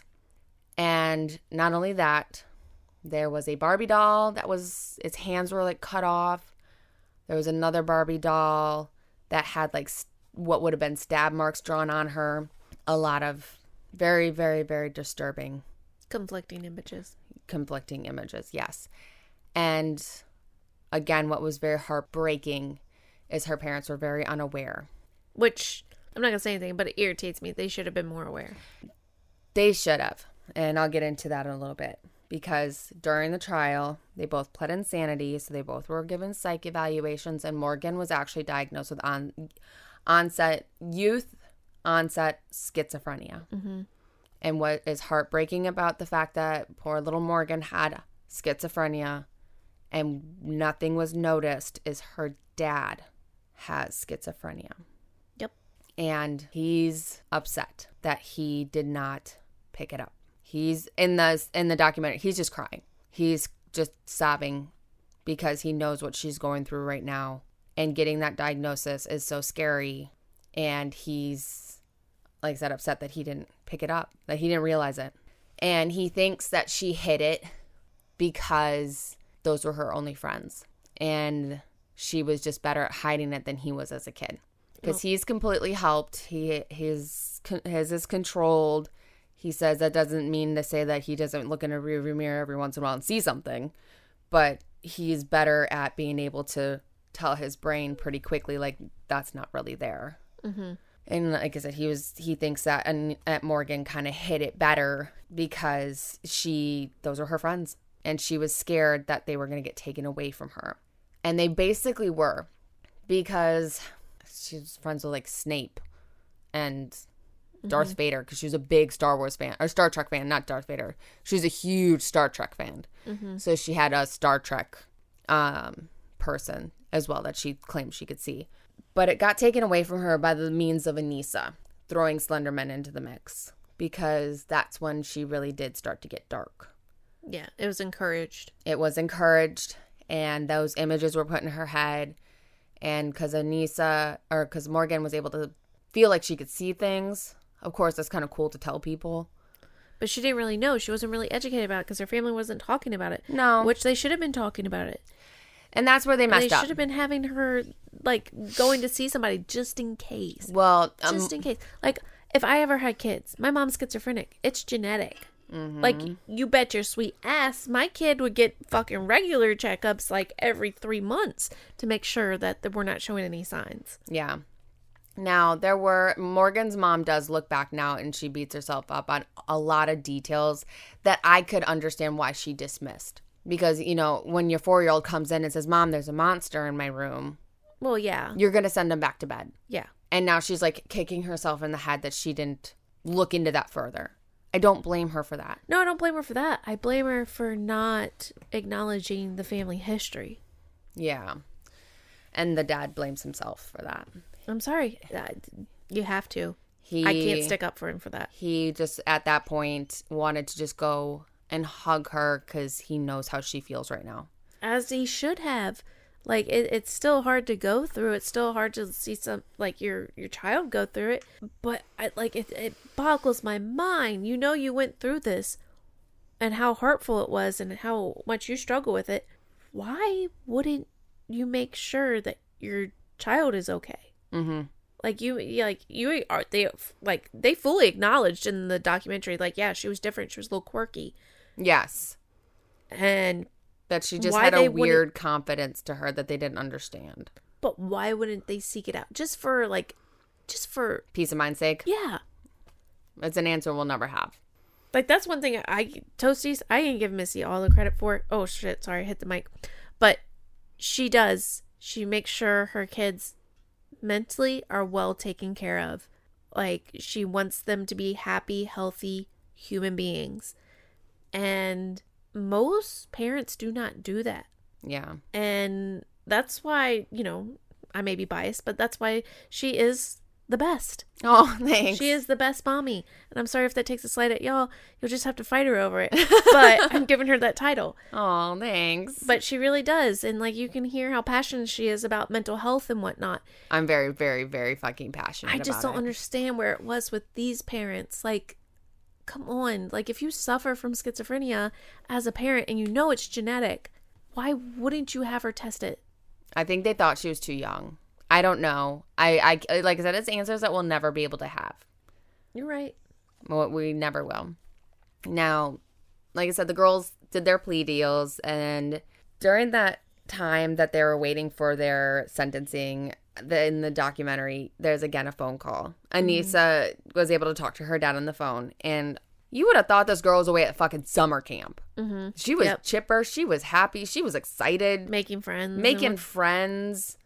And not only that, there was a Barbie doll that was, its hands were like cut off. There was another Barbie doll that had like what would have been stab marks drawn on her. A lot of very, very, very disturbing. Conflicting images. Conflicting images, yes. And again, what was very heartbreaking is her parents were very unaware. Which, I'm not going to say anything, but it irritates me. They should have been more aware. They should have. And I'll get into that in a little bit. Because during the trial, they both pled insanity. So they both were given psych evaluations. And Morgan was actually diagnosed with on, onset, youth onset schizophrenia. Mm-hmm. And what is heartbreaking about the fact that poor little Morgan had schizophrenia and nothing was noticed is her dad has schizophrenia. Yep. And he's upset that he did not pick it up. He's in the in the documentary, he's just crying. He's just sobbing because he knows what she's going through right now. And getting that diagnosis is so scary. And he's, like I said, upset that he didn't pick it up, that he didn't realize it. And he thinks that she hid it because those were her only friends. And she was just better at hiding it than he was as a kid. Because Oh. he's completely helped. He his, his is controlled. He says that doesn't mean to say that he doesn't look in a rearview mirror every once in a while and see something. But he's better at being able to tell his brain pretty quickly, like, that's not really there. Mm-hmm. And like I said, he was he thinks that and at Morgan kind of hit it better because she those were her friends. And she was scared that they were going to get taken away from her. And they basically were, because she was friends with like Snape and Darth mm-hmm. Vader, because she was a big Star Wars fan, or Star Trek fan, not Darth Vader. She was a huge Star Trek fan. Mm-hmm. So she had a Star Trek um, person as well that she claimed she could see. But it got taken away from her by the means of Anissa throwing Slenderman into the mix, because that's when she really did start to get dark. Yeah, it was encouraged. It was encouraged, and those images were put in her head. And because Anissa, or because Morgan was able to feel like she could see things, of course, that's kind of cool to tell people. But she didn't really know. She wasn't really educated about it because her family wasn't talking about it. No. Which they should have been talking about it. And that's where they messed they up. They should have been having her, like, going to see somebody just in case. Well, um, just in case. Like, if I ever had kids, my mom's schizophrenic. It's genetic. Mm-hmm. Like, you bet your sweet ass my kid would get fucking regular checkups, like, every three months to make sure that we're not showing any signs. Yeah. Now, there were, Morgan's mom does look back now and she beats herself up on a lot of details that I could understand why she dismissed. Because, you know, when your four-year-old comes in and says, Mom, there's a monster in my room. Well, yeah. You're going to send him back to bed. Yeah. And now she's, like, kicking herself in the head that she didn't look into that further. I don't blame her for that. No, I don't blame her for that. I blame her for not acknowledging the family history. Yeah. And the dad blames himself for that. I'm sorry. You have to. He, I can't stick up for him for that. He just, at that point, wanted to just go and hug her because he knows how she feels right now. As he should have. Like, it, it's still hard to go through. It's still hard to see some, like, your your child go through it. But, I, like, it, it boggles my mind. You know you went through this and how hurtful it was and how much you struggle with it. Why wouldn't you make sure that your child is okay? Mm-hmm. Like, you, like, you are, they, like, they fully acknowledged in the documentary, like, yeah, she was different. She was a little quirky. Yes. And that she just why had a they weird confidence to her that they didn't understand. But why wouldn't they seek it out? Just for, like, just for peace of mind's sake? Yeah. It's an answer we'll never have. Like, that's one thing I, Toasties, I didn't give Missy all the credit for. Oh, shit, sorry, I hit the mic. But she does. She makes sure her kids mentally are well taken care of. Like, she wants them to be happy, healthy human beings. And most parents do not do that. Yeah. And that's why, you know, I may be biased, but that's why she is the best. Oh, thanks. She is the best mommy. And I'm sorry if that takes a slight at y'all. You'll just have to fight her over it. But I'm giving her that title. Oh, thanks. But she really does. And like you can hear how passionate she is about mental health and whatnot. I'm very, very, very fucking passionate I just about don't it. understand where it was with these parents. Like, come on. Like, if you suffer from schizophrenia as a parent and you know it's genetic, why wouldn't you have her test it? I think they thought she was too young. I don't know. I, I like I said, it's answers that we'll never be able to have. You're right. Well, we never will. Now, like I said, the girls did their plea deals, and during that time that they were waiting for their sentencing, the, in the documentary, there's again a phone call. Anissa mm-hmm. was able to talk to her dad on the phone, and you would have thought this girl was away at fucking summer camp. Mm-hmm. She was yep. chipper. She was happy. She was excited. Making friends. Making and... friends.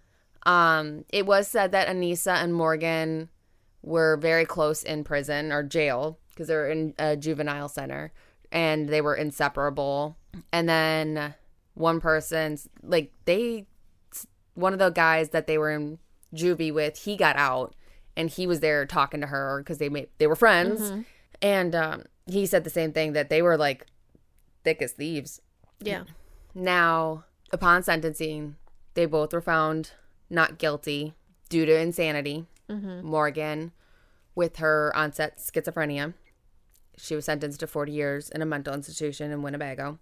Um, it was said that Anissa and Morgan were very close in prison or jail because they were in a juvenile center, and they were inseparable. And then one person, like they, one of the guys that they were in juvie with, he got out, and he was there talking to her because they made they were friends, mm-hmm. and um, he said the same thing, that they were like thick as thieves. Yeah. Now, upon sentencing, they both were found not guilty due to insanity. Mm-hmm. Morgan, with her onset schizophrenia, she was sentenced to forty years in a mental institution in Winnebago.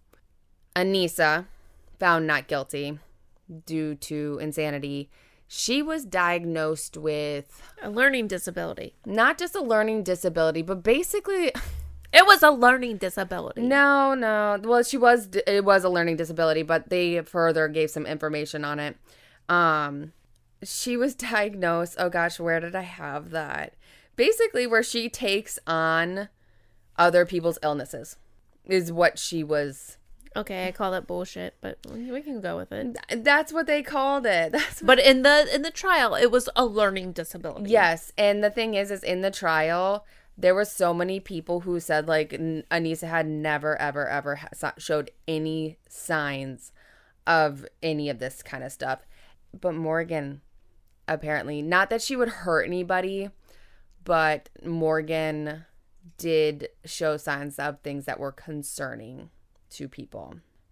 Anissa, found not guilty due to insanity. She was diagnosed with a learning disability. Not just a learning disability, but basically... It was a learning disability. No, no. Well, she was, it was a learning disability, but they further gave some information on it. Um... She was diagnosed, oh gosh, where did I have that? Basically, where she takes on other people's illnesses is what she was. Okay, I call that bullshit, but we can go with it. That's what they called it. That's what... But in the in the trial, it was a learning disability. Yes, and the thing is, is in the trial, there were so many people who said, like, Anissa had never, ever, ever showed any signs of any of this kind of stuff. But Morgan... Apparently, not that she would hurt anybody, but Morgan did show signs of things that were concerning to people.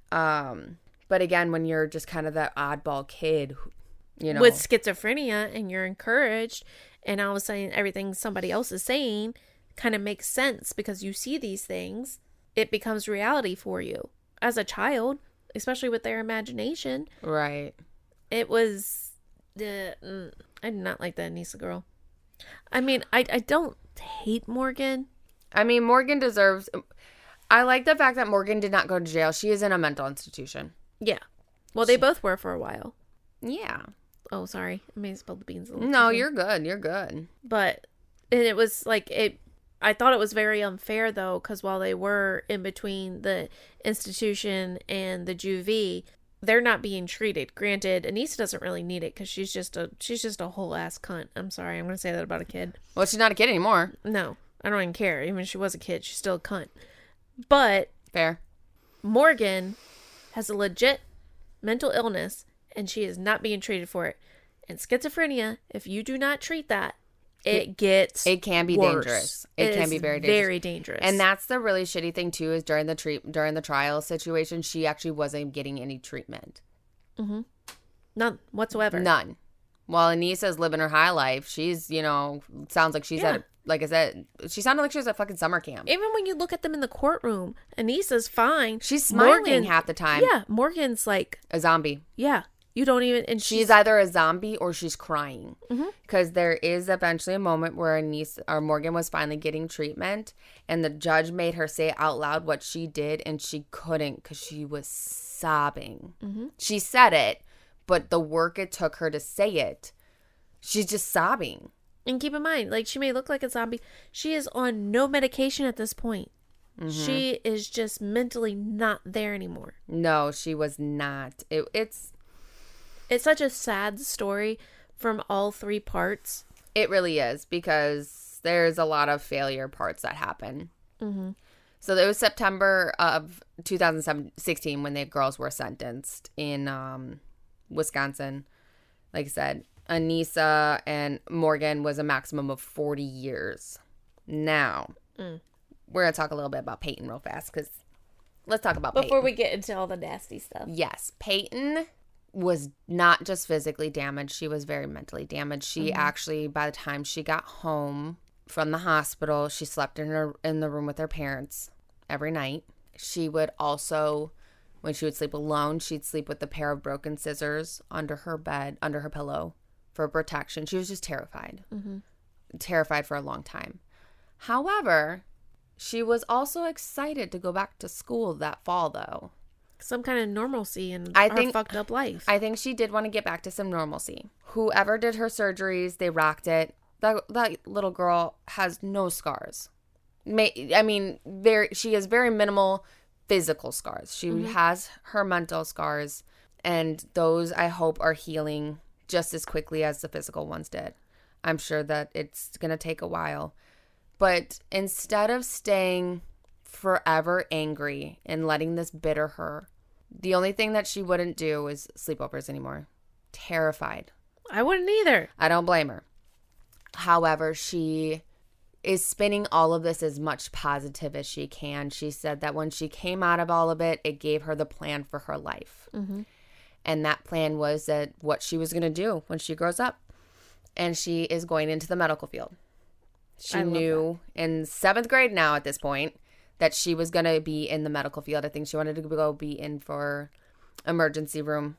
Um, but again, when you're just kind of that oddball kid, you know, with schizophrenia, and you're encouraged, and all of a sudden everything somebody else is saying kind of makes sense because you see these things, it becomes reality for you as a child, especially with their imagination. Right. It was. The mm, I did not like that Anissa girl. I mean, I I don't hate Morgan. I mean, Morgan deserves... I like the fact that Morgan did not go to jail. She is in a mental institution. Yeah. Well, they she, both were for a while. Yeah. Oh, sorry. I may have spilled the beans a little. No, you're good. You're good. But, and it was like, it. I thought it was very unfair, though, because while they were in between the institution and the juvie, they're not being treated. Granted, Anissa doesn't really need it because she's just a she's just a whole ass cunt. I'm sorry, I'm gonna say that about a kid. Well, she's not a kid anymore. No, I don't even care. Even if she was a kid, she's still a cunt. But fair. Morgan has a legit mental illness, and she is not being treated for it. And schizophrenia, if you do not treat that, it, it gets it can be worse. dangerous. It, it can be very dangerous. Very dangerous. And that's the really shitty thing too, is during the treat during the trial situation, she actually wasn't getting any treatment. Mm-hmm. None whatsoever. None. While Anissa's living her high life, she's, you know, sounds like she's yeah. at, like I said, she sounded like she was at fucking summer camp. Even when you look at them in the courtroom, Anissa's fine. She's smiling Morgan, half the time. Yeah, Morgan's like a zombie. Yeah. You don't even... And she's, she's either a zombie or she's crying. Because mm-hmm. there is eventually a moment where Anissa, or Morgan was finally getting treatment, and the judge made her say out loud what she did, and she couldn't because she was sobbing. Mm-hmm. She said it, but the work it took her to say it, she's just sobbing. And keep in mind, like, she may look like a zombie. She is on no medication at this point. Mm-hmm. She is just mentally not there anymore. No, she was not. It, it's... It's such a sad story from all three parts. It really is, because there's a lot of failure parts that happen. Mm-hmm. So it was September of two thousand sixteen when the girls were sentenced in um, Wisconsin. Like I said, Anissa and Morgan was a maximum of forty years. Now, mm. we're going to talk a little bit about Peyton real fast because let's talk about Before Peyton. we get into all the nasty stuff. Yes. Peyton was not just physically damaged. She was very mentally damaged. She mm-hmm. actually, by the time she got home from the hospital, she slept in her in the room with her parents every night. She would also, when she would sleep alone, she'd sleep with a pair of broken scissors under her bed, under her pillow for protection. She was just terrified. Mm-hmm. Terrified for a long time. However, she was also excited to go back to school that fall, though. Some kind of normalcy in I her think, fucked up life. I think she did want to get back to some normalcy. Whoever did her surgeries, they rocked it. That, that little girl has no scars. May, I mean, very, she has very minimal physical scars. She mm-hmm. has her mental scars, and those, I hope, are healing just as quickly as the physical ones did. I'm sure that it's going to take a while. But instead of staying forever angry and letting this bitter her, the only thing that she wouldn't do is sleepovers anymore. Terrified. I wouldn't either. I don't blame her. However, she is spinning all of this as much positive as she can. She said that when she came out of all of it, it gave her the plan for her life. Mm-hmm. And that plan was that what she was going to do when she grows up. And she is going into the medical field. She knew in seventh grade now at this point that she was going to be in the medical field. I think she wanted to go be in for emergency room.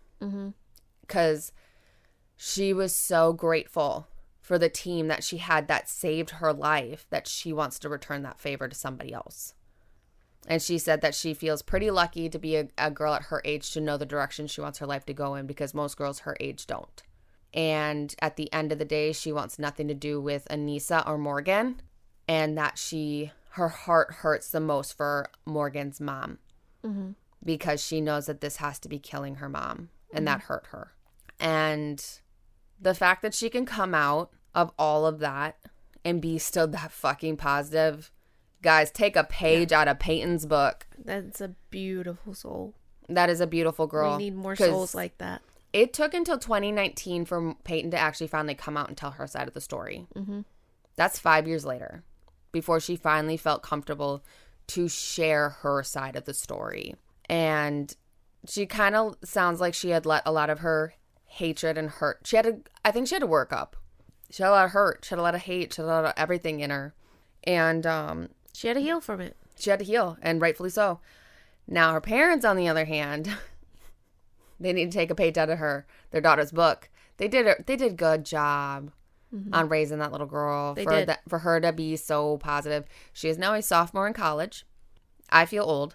Because mm-hmm. she was so grateful for the team that she had that saved her life that she wants to return that favor to somebody else. And she said that she feels pretty lucky to be a, a girl at her age to know the direction she wants her life to go in because most girls her age don't. And at the end of the day, she wants nothing to do with Anissa or Morgan, and that she, her heart hurts the most for Morgan's mom mm-hmm. because she knows that this has to be killing her mom, and mm-hmm. that hurt her. And the fact that she can come out of all of that and be still that fucking positive, guys, take a page yeah. out of Peyton's book. That's a beautiful soul. That is a beautiful girl. We need more souls like that. It took until twenty nineteen for Peyton to actually finally come out and tell her side of the story. Mm-hmm. That's five years later before she finally felt comfortable to share her side of the story. And she kind of sounds like she had let a lot of her hatred and hurt. She had to, I think she had to work up. She had a lot of hurt. She had a lot of hate. She had a lot of everything in her. And um, she had to heal from it. She had to heal, and rightfully so. Now her parents, on the other hand... They need to take a page out of her, their daughter's book. They did a, they did a good job mm-hmm. on raising that little girl. They for did. That, for her to be so positive. She is now a sophomore in college. I feel old.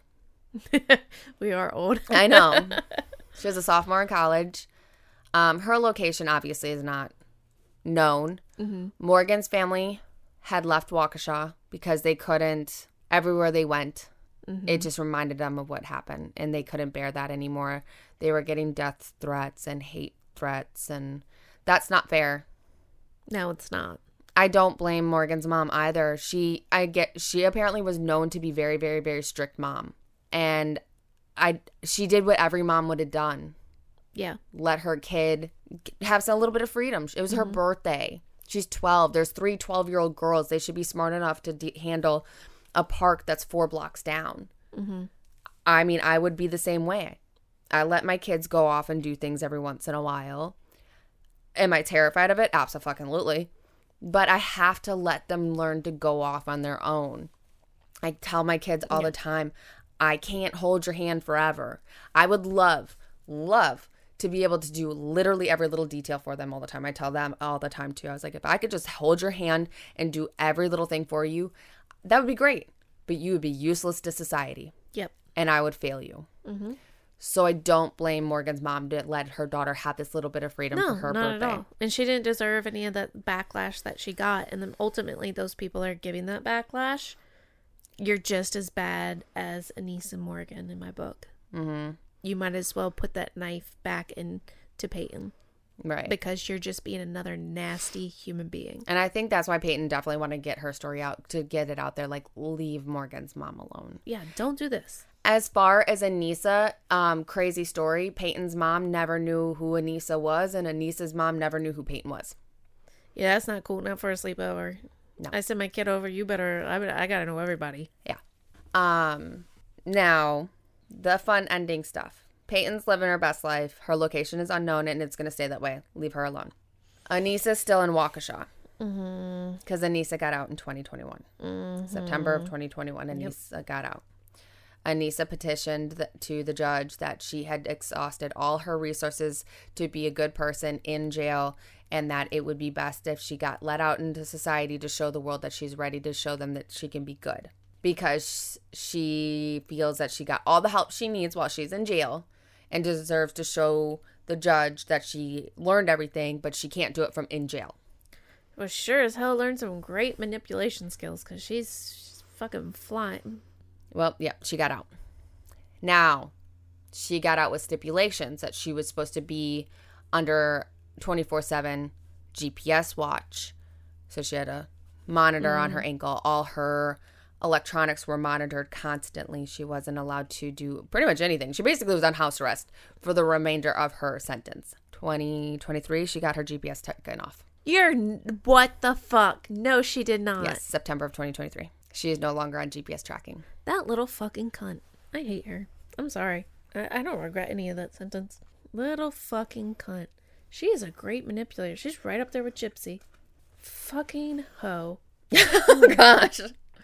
We are old. I know. She was a sophomore in college. Um, her location obviously is not known. Mm-hmm. Morgan's family had left Waukesha because they couldn't, everywhere they went, mm-hmm. it just reminded them of what happened, and they couldn't bear that anymore. They were getting death threats and hate threats, and that's not fair. No, it's not. I don't blame Morgan's mom either. She, I get, she apparently was known to be very, very, very strict mom, and I, she did what every mom would have done. Yeah, let her kid have a little bit of freedom. It was mm-hmm. her birthday. She's twelve. There's three twelve-year-old girls. They should be smart enough to de- handle a park that's four blocks down. Mm-hmm. I mean, I would be the same way. I let my kids go off and do things every once in a while. Am I terrified of it? Abso-fucking-lutely. But I have to let them learn to go off on their own. I tell my kids all yeah. the time, I can't hold your hand forever. I would love, love to be able to do literally every little detail for them all the time. I tell them all the time too. I was like, if I could just hold your hand and do every little thing for you, that would be great. But you would be useless to society. Yep. And I would fail you. Mm-hmm. So I don't blame Morgan's mom to let her daughter have this little bit of freedom no, for her not birthday. At all. And she didn't deserve any of that backlash that she got. And then ultimately those people are giving that backlash. You're just as bad as Anissa Morgan in my book. Mm-hmm. You might as well put that knife back into Peyton. Right. Because you're just being another nasty human being. And I think that's why Peyton definitely wanted to get her story out, to get it out there. Like, leave Morgan's mom alone. Yeah, don't do this. As far as Anissa, um, crazy story, Peyton's mom never knew who Anissa was, and Anissa's mom never knew who Peyton was. Yeah, that's not cool. Not for a sleepover. No. I send my kid over. You better. I, I gotta know everybody. Yeah. Um. Now, the fun ending stuff. Peyton's living her best life. Her location is unknown, and it's going to stay that way. Leave her alone. Anissa's still in Waukesha. Mm-hmm. Because Anissa got out in twenty twenty-one. Mm-hmm. September of twenty twenty-one, Anissa yep. got out. Anissa petitioned the, to the judge that she had exhausted all her resources to be a good person in jail, and that it would be best if she got let out into society to show the world that she's ready to show them that she can be good. Because she feels that she got all the help she needs while she's in jail and deserves to show the judge that she learned everything, but she can't do it from in jail. Well, sure as hell learned some great manipulation skills because she's, she's fucking flying. Well, yeah, she got out. Now, she got out with stipulations that she was supposed to be under twenty-four seven G P S watch. So she had a monitor mm. on her ankle. All her electronics were monitored constantly. She wasn't allowed to do pretty much anything. She basically was on house arrest for the remainder of her sentence. twenty twenty-three, she got her G P S taken off. You're, what the fuck? No, she did not. Yes, September of twenty twenty-three. She is no longer on G P S tracking. That little fucking cunt. I hate her. I'm sorry. I, I don't regret any of that sentence. Little fucking cunt. She is a great manipulator. She's right up there with Gypsy. Fucking hoe. Oh, gosh.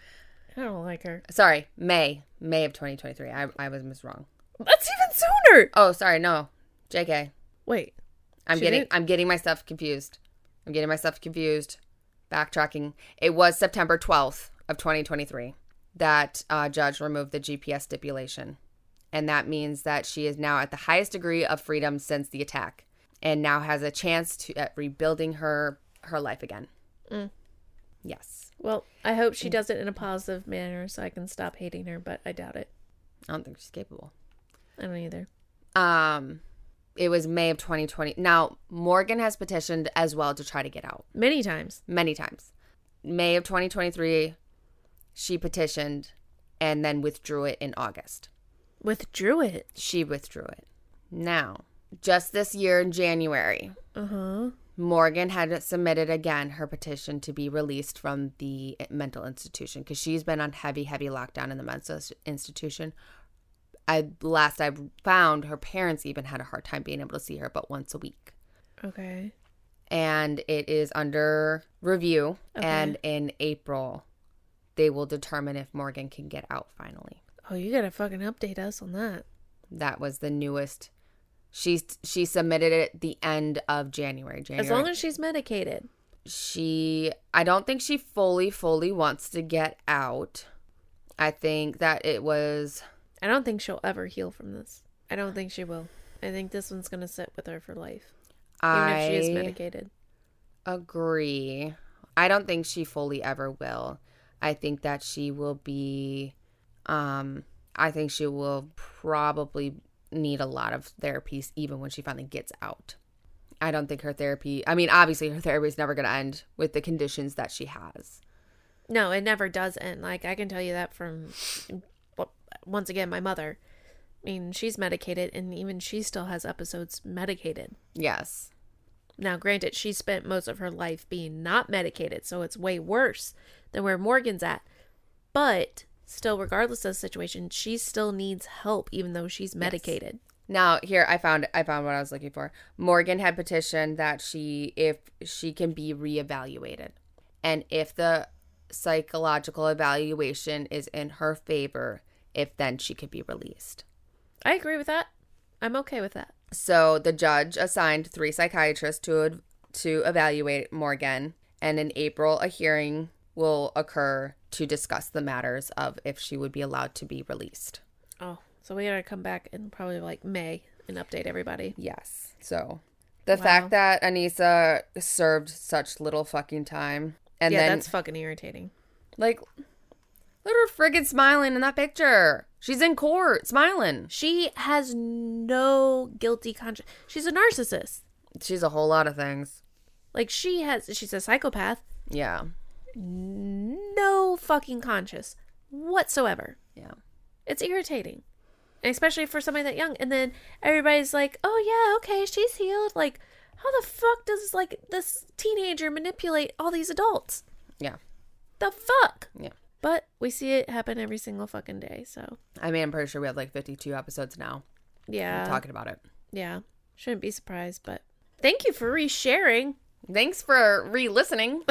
I don't like her. Sorry, May. May of twenty twenty-three. I, I was mis wrong. That's even sooner. Oh, sorry. No. J K. Wait. I'm getting didn't... I'm getting myself confused. I'm getting myself confused. Backtracking. It was September twelfth of twenty twenty-three that uh, judge removed the G P S stipulation. And that means that she is now at the highest degree of freedom since the attack and now has a chance to at rebuilding her her life again. Mm. Yes. Well, I hope she does it in a positive manner so I can stop hating her, but I doubt it. I don't think she's capable. I don't either. Um, it was May of twenty twenty. Now, Morgan has petitioned as well to try to get out. Many times. Many times. May of twenty twenty-three, she petitioned and then withdrew it in August. Withdrew it? She withdrew it. Now, just this year in January, uh-huh. Morgan had submitted again her petition to be released from the mental institution because she's been on heavy, heavy lockdown in the mental institution. I last I found, her parents even had a hard time being able to see her but once a week. Okay. And it is under review. Okay. And in April, they will determine if Morgan can get out finally. Oh, you gotta fucking update us on that. That was the newest. She she submitted it at the end of January. January. As long as she's medicated. She, I don't think she fully, fully wants to get out. I think that it was... I don't think she'll ever heal from this. I don't think she will. I think this one's going to sit with her for life. Even I if she is medicated. Agree. I don't think she fully ever will. I think that she will be... Um, I think she will probably need a lot of therapies even when she finally gets out. I don't think her therapy... I mean, obviously her therapy is never going to end with the conditions that she has. No, it never does end. Like, I can tell you that from... Once again, my mother. I mean, she's medicated, and even she still has episodes medicated. Yes. Now, granted, she spent most of her life being not medicated, so it's way worse than where Morgan's at. But still, regardless of the situation, she still needs help, even though she's medicated. Yes. Now, here, I found I found what I was looking for. Morgan had petitioned that she, if she can be reevaluated. And if the psychological evaluation is in her favor, if then she could be released. I agree with that. I'm okay with that. So the judge assigned three psychiatrists to to evaluate Morgan, and in April a hearing will occur to discuss the matters of if she would be allowed to be released. Oh, so we gotta come back in probably like May and update everybody. Yes. So the wow. fact that Anissa served such little fucking time, and yeah, then that's fucking irritating. Like, look at her friggin' smiling in that picture. She's in court, smiling. She has no guilty conscience. She's a narcissist. She's a whole lot of things. Like, she has, she's a psychopath. Yeah. No fucking conscience whatsoever. Yeah. It's irritating. And especially for somebody that young. And then everybody's like, oh, yeah, okay, she's healed. Like, how the fuck does, like, this teenager manipulate all these adults? Yeah. The fuck? Yeah. But we see it happen every single fucking day, so. I mean, I'm pretty sure we have, like, fifty-two episodes now. Yeah. Talking about it. Yeah. Shouldn't be surprised, but thank you for re-sharing. Thanks for re-listening.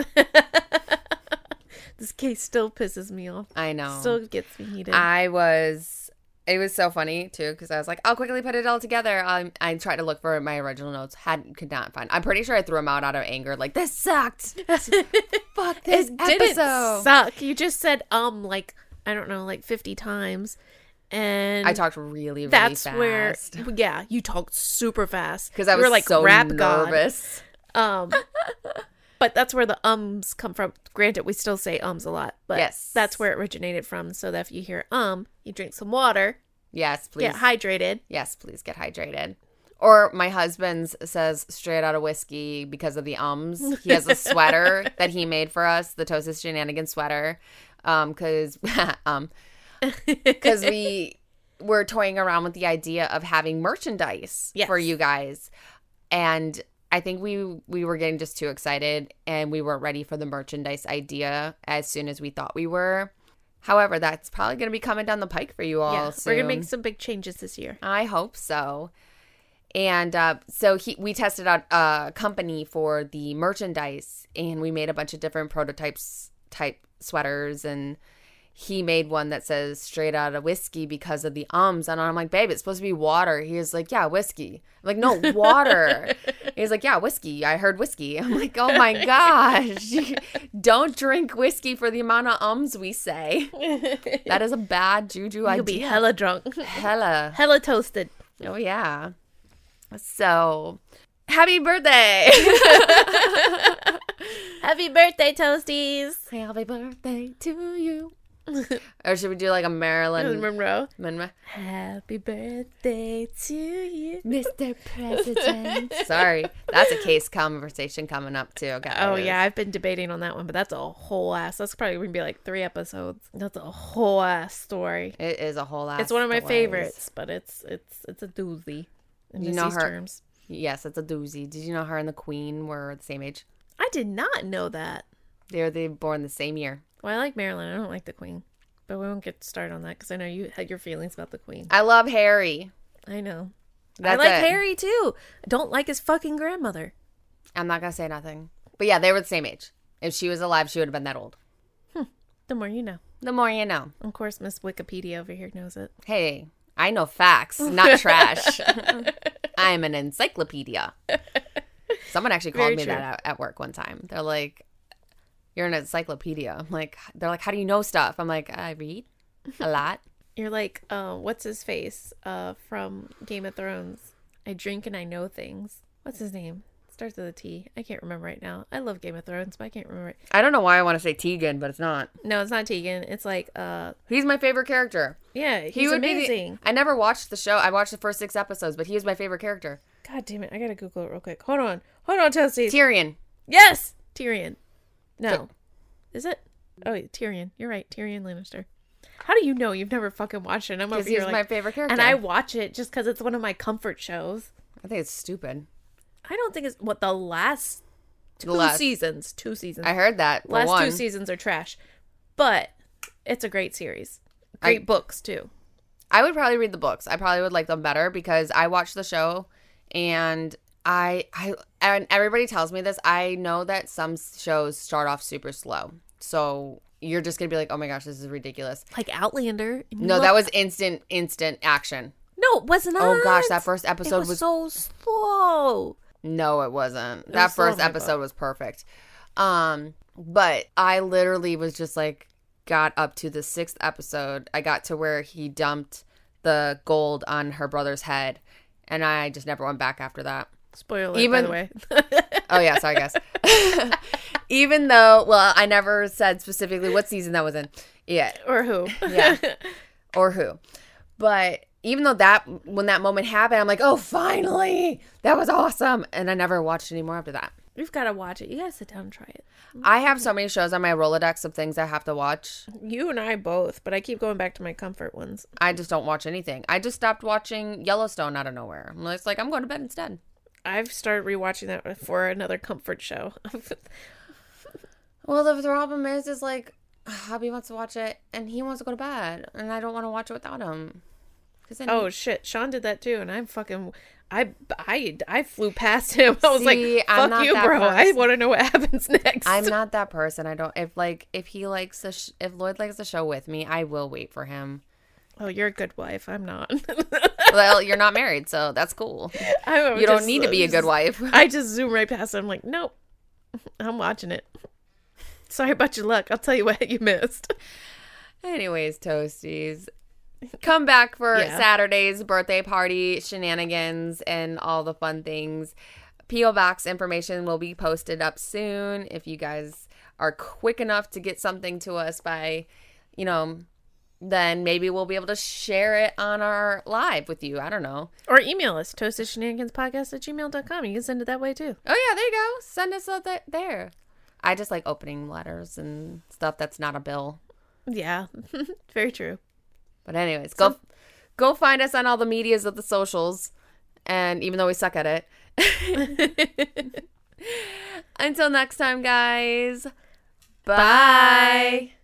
This case still pisses me off. I know. Still gets me heated. I was, it was so funny too, because I was like, I'll quickly put it all together. Um, I tried to look for my original notes, had could not find. I'm pretty sure I threw them out out of anger. Like, this sucked. Fuck this it episode. didn't suck. You just said um like I don't know like fifty times, and I talked really, really that's fast. where yeah you talked super fast because I you was were like so rap nervous. God. Um, but that's where the ums come from. Granted, we still say ums a lot, but yes, that's where it originated from. So that if you hear um, you drink some water. Yes, please Get hydrated. Yes, please get hydrated. Or my husband's says straight out of whiskey because of the ums. He has a sweater that he made for us, the Toast's Shenanigans sweater, um, because um, because we were toying around with the idea of having merchandise yes. for you guys, and I think we we were getting just too excited, and we weren't ready for the merchandise idea as soon as we thought we were. However, that's probably going to be coming down the pike for you all yeah, soon. We're going to make some big changes this year. I hope so. And uh, so he, we tested out a company for the merchandise, and we made a bunch of different prototypes type sweaters, and he made one that says straight out of whiskey because of the ums. And I'm like, babe, it's supposed to be water. He was like, yeah, whiskey. I'm like, no, water. He's like, yeah, whiskey. I heard whiskey. I'm like, oh my gosh. Don't drink whiskey for the amount of ums we say. That is a bad juju idea. You'll be hella drunk. Hella. Hella toasted. Oh, yeah. So, happy birthday. Happy birthday, Toasties. Happy birthday to you. Or should we do like a Marilyn Monroe? Monroe? Happy birthday to you, Mister President. Sorry, that's a case conversation coming up too, guys. Oh yeah, I've been debating on that one, but that's a whole ass. That's probably gonna be like three episodes. That's a whole ass story. It is a whole ass. It's one of my stories. favorites, but it's it's it's a doozy. In You know these her. terms. Yes, it's a doozy. Did you know her and the Queen were the same age? I did not know that. They were they born the same year. Well, I like Marilyn. I don't like the Queen. But we won't get started on that because I know you had your feelings about the Queen. I love Harry. I know. That's I like it. Harry too. I don't like his fucking grandmother. I'm not gonna say nothing. But yeah, they were the same age. If she was alive, she would have been that old. Hmm. The more you know. The more you know. Of course, Miss Wikipedia over here knows it. Hey, I know facts, not trash. I'm an encyclopedia. Someone actually called Very me true. that at, at work one time. They're like, you're an encyclopedia. I'm like, they're like, how do you know stuff? I'm like, I read a lot. You're like, uh, what's his face uh, from Game of Thrones? I drink and I know things. What's his name? Starts with a T. I can't remember right now. I love Game of Thrones, but I can't remember it. I don't know why I want to say Tegan, but it's not. No, it's not Tegan. It's like, uh, He's my favorite character. yeah, he's He would amazing. be the, I never watched the show. I watched the first six episodes, but he was my favorite character. God damn it. I gotta Google it real quick. Hold on. Hold on, Toasties. Tyrion. Yes! Tyrion. No. So- Is it? Oh, wait, Tyrion. You're right. Tyrion Lannister. How do you know you've never fucking watched it? I'm over Because here he's like, my favorite character. and I watch it just because it's one of my comfort shows. I think it's stupid. I don't think it's what the last two The last- seasons. Two seasons. I heard that. For last one. two seasons are trash, but it's a great series. Great I- books too. I would probably read the books. I probably would like them better because I watched the show and I I and everybody tells me this. I know that some shows start off super slow. So you're just going to be like, "Oh my gosh, this is ridiculous." Like Outlander. and you No, love- that was instant instant action. no, it was not. Oh gosh, that first it episode was, was, so slow. No, it wasn't. It that was slow first in my episode book. was perfect. Um, but I literally was just like got up to the sixth episode. I got to where he dumped the gold on her brother's head, and I just never went back after that. Spoiler alert, Even- by the way. Oh yeah, sorry guys. Even though, well, I never said specifically what season that was in. Yeah, Or who? Yeah. or who. But even though that, when that moment happened, I'm like, oh, finally, that was awesome. And I never watched any more after that. You've got to watch it. You got to sit down and try it. I have so many shows on my Rolodex of things I have to watch. You and I both, but I keep going back to my comfort ones. I just don't watch anything. I just stopped watching Yellowstone out of nowhere. It's like, I'm going to bed instead. I've started rewatching that for another comfort show. Well, the problem is, is like, hubby wants to watch it, and he wants to go to bed, and I don't want to watch it without him. Then oh, he... shit. Sean did that, too, and I'm fucking... I, I, I flew past him. I was See, like, fuck you, bro. Person. I want to know what happens next. I'm not that person. I don't... If, like, if he likes the... Sh- if Lloyd likes the show with me, I will wait for him. Oh, you're a good wife. I'm not. Well, you're not married, so that's cool. I'm you just, don't need to be a good wife. I just zoom right past it. I'm like, nope. I'm watching it. Sorry about your luck. I'll tell you what you missed. Anyways, Toasties. Come back for yeah. Saturday's birthday party shenanigans and all the fun things. P O Box information will be posted up soon. If you guys are quick enough to get something to us by, you know, then maybe we'll be able to share it on our live with you. I don't know. Or email us, toastedshenaniganspodcast at gmail dot com. You can send it that way too. Oh, yeah, there you go. Send us a th- there. I just like opening letters and stuff that's not a bill. Yeah, very true. But anyways, go so, go find us on all the medias of the socials. And even though we suck at it. Until next time, guys. Bye. Bye.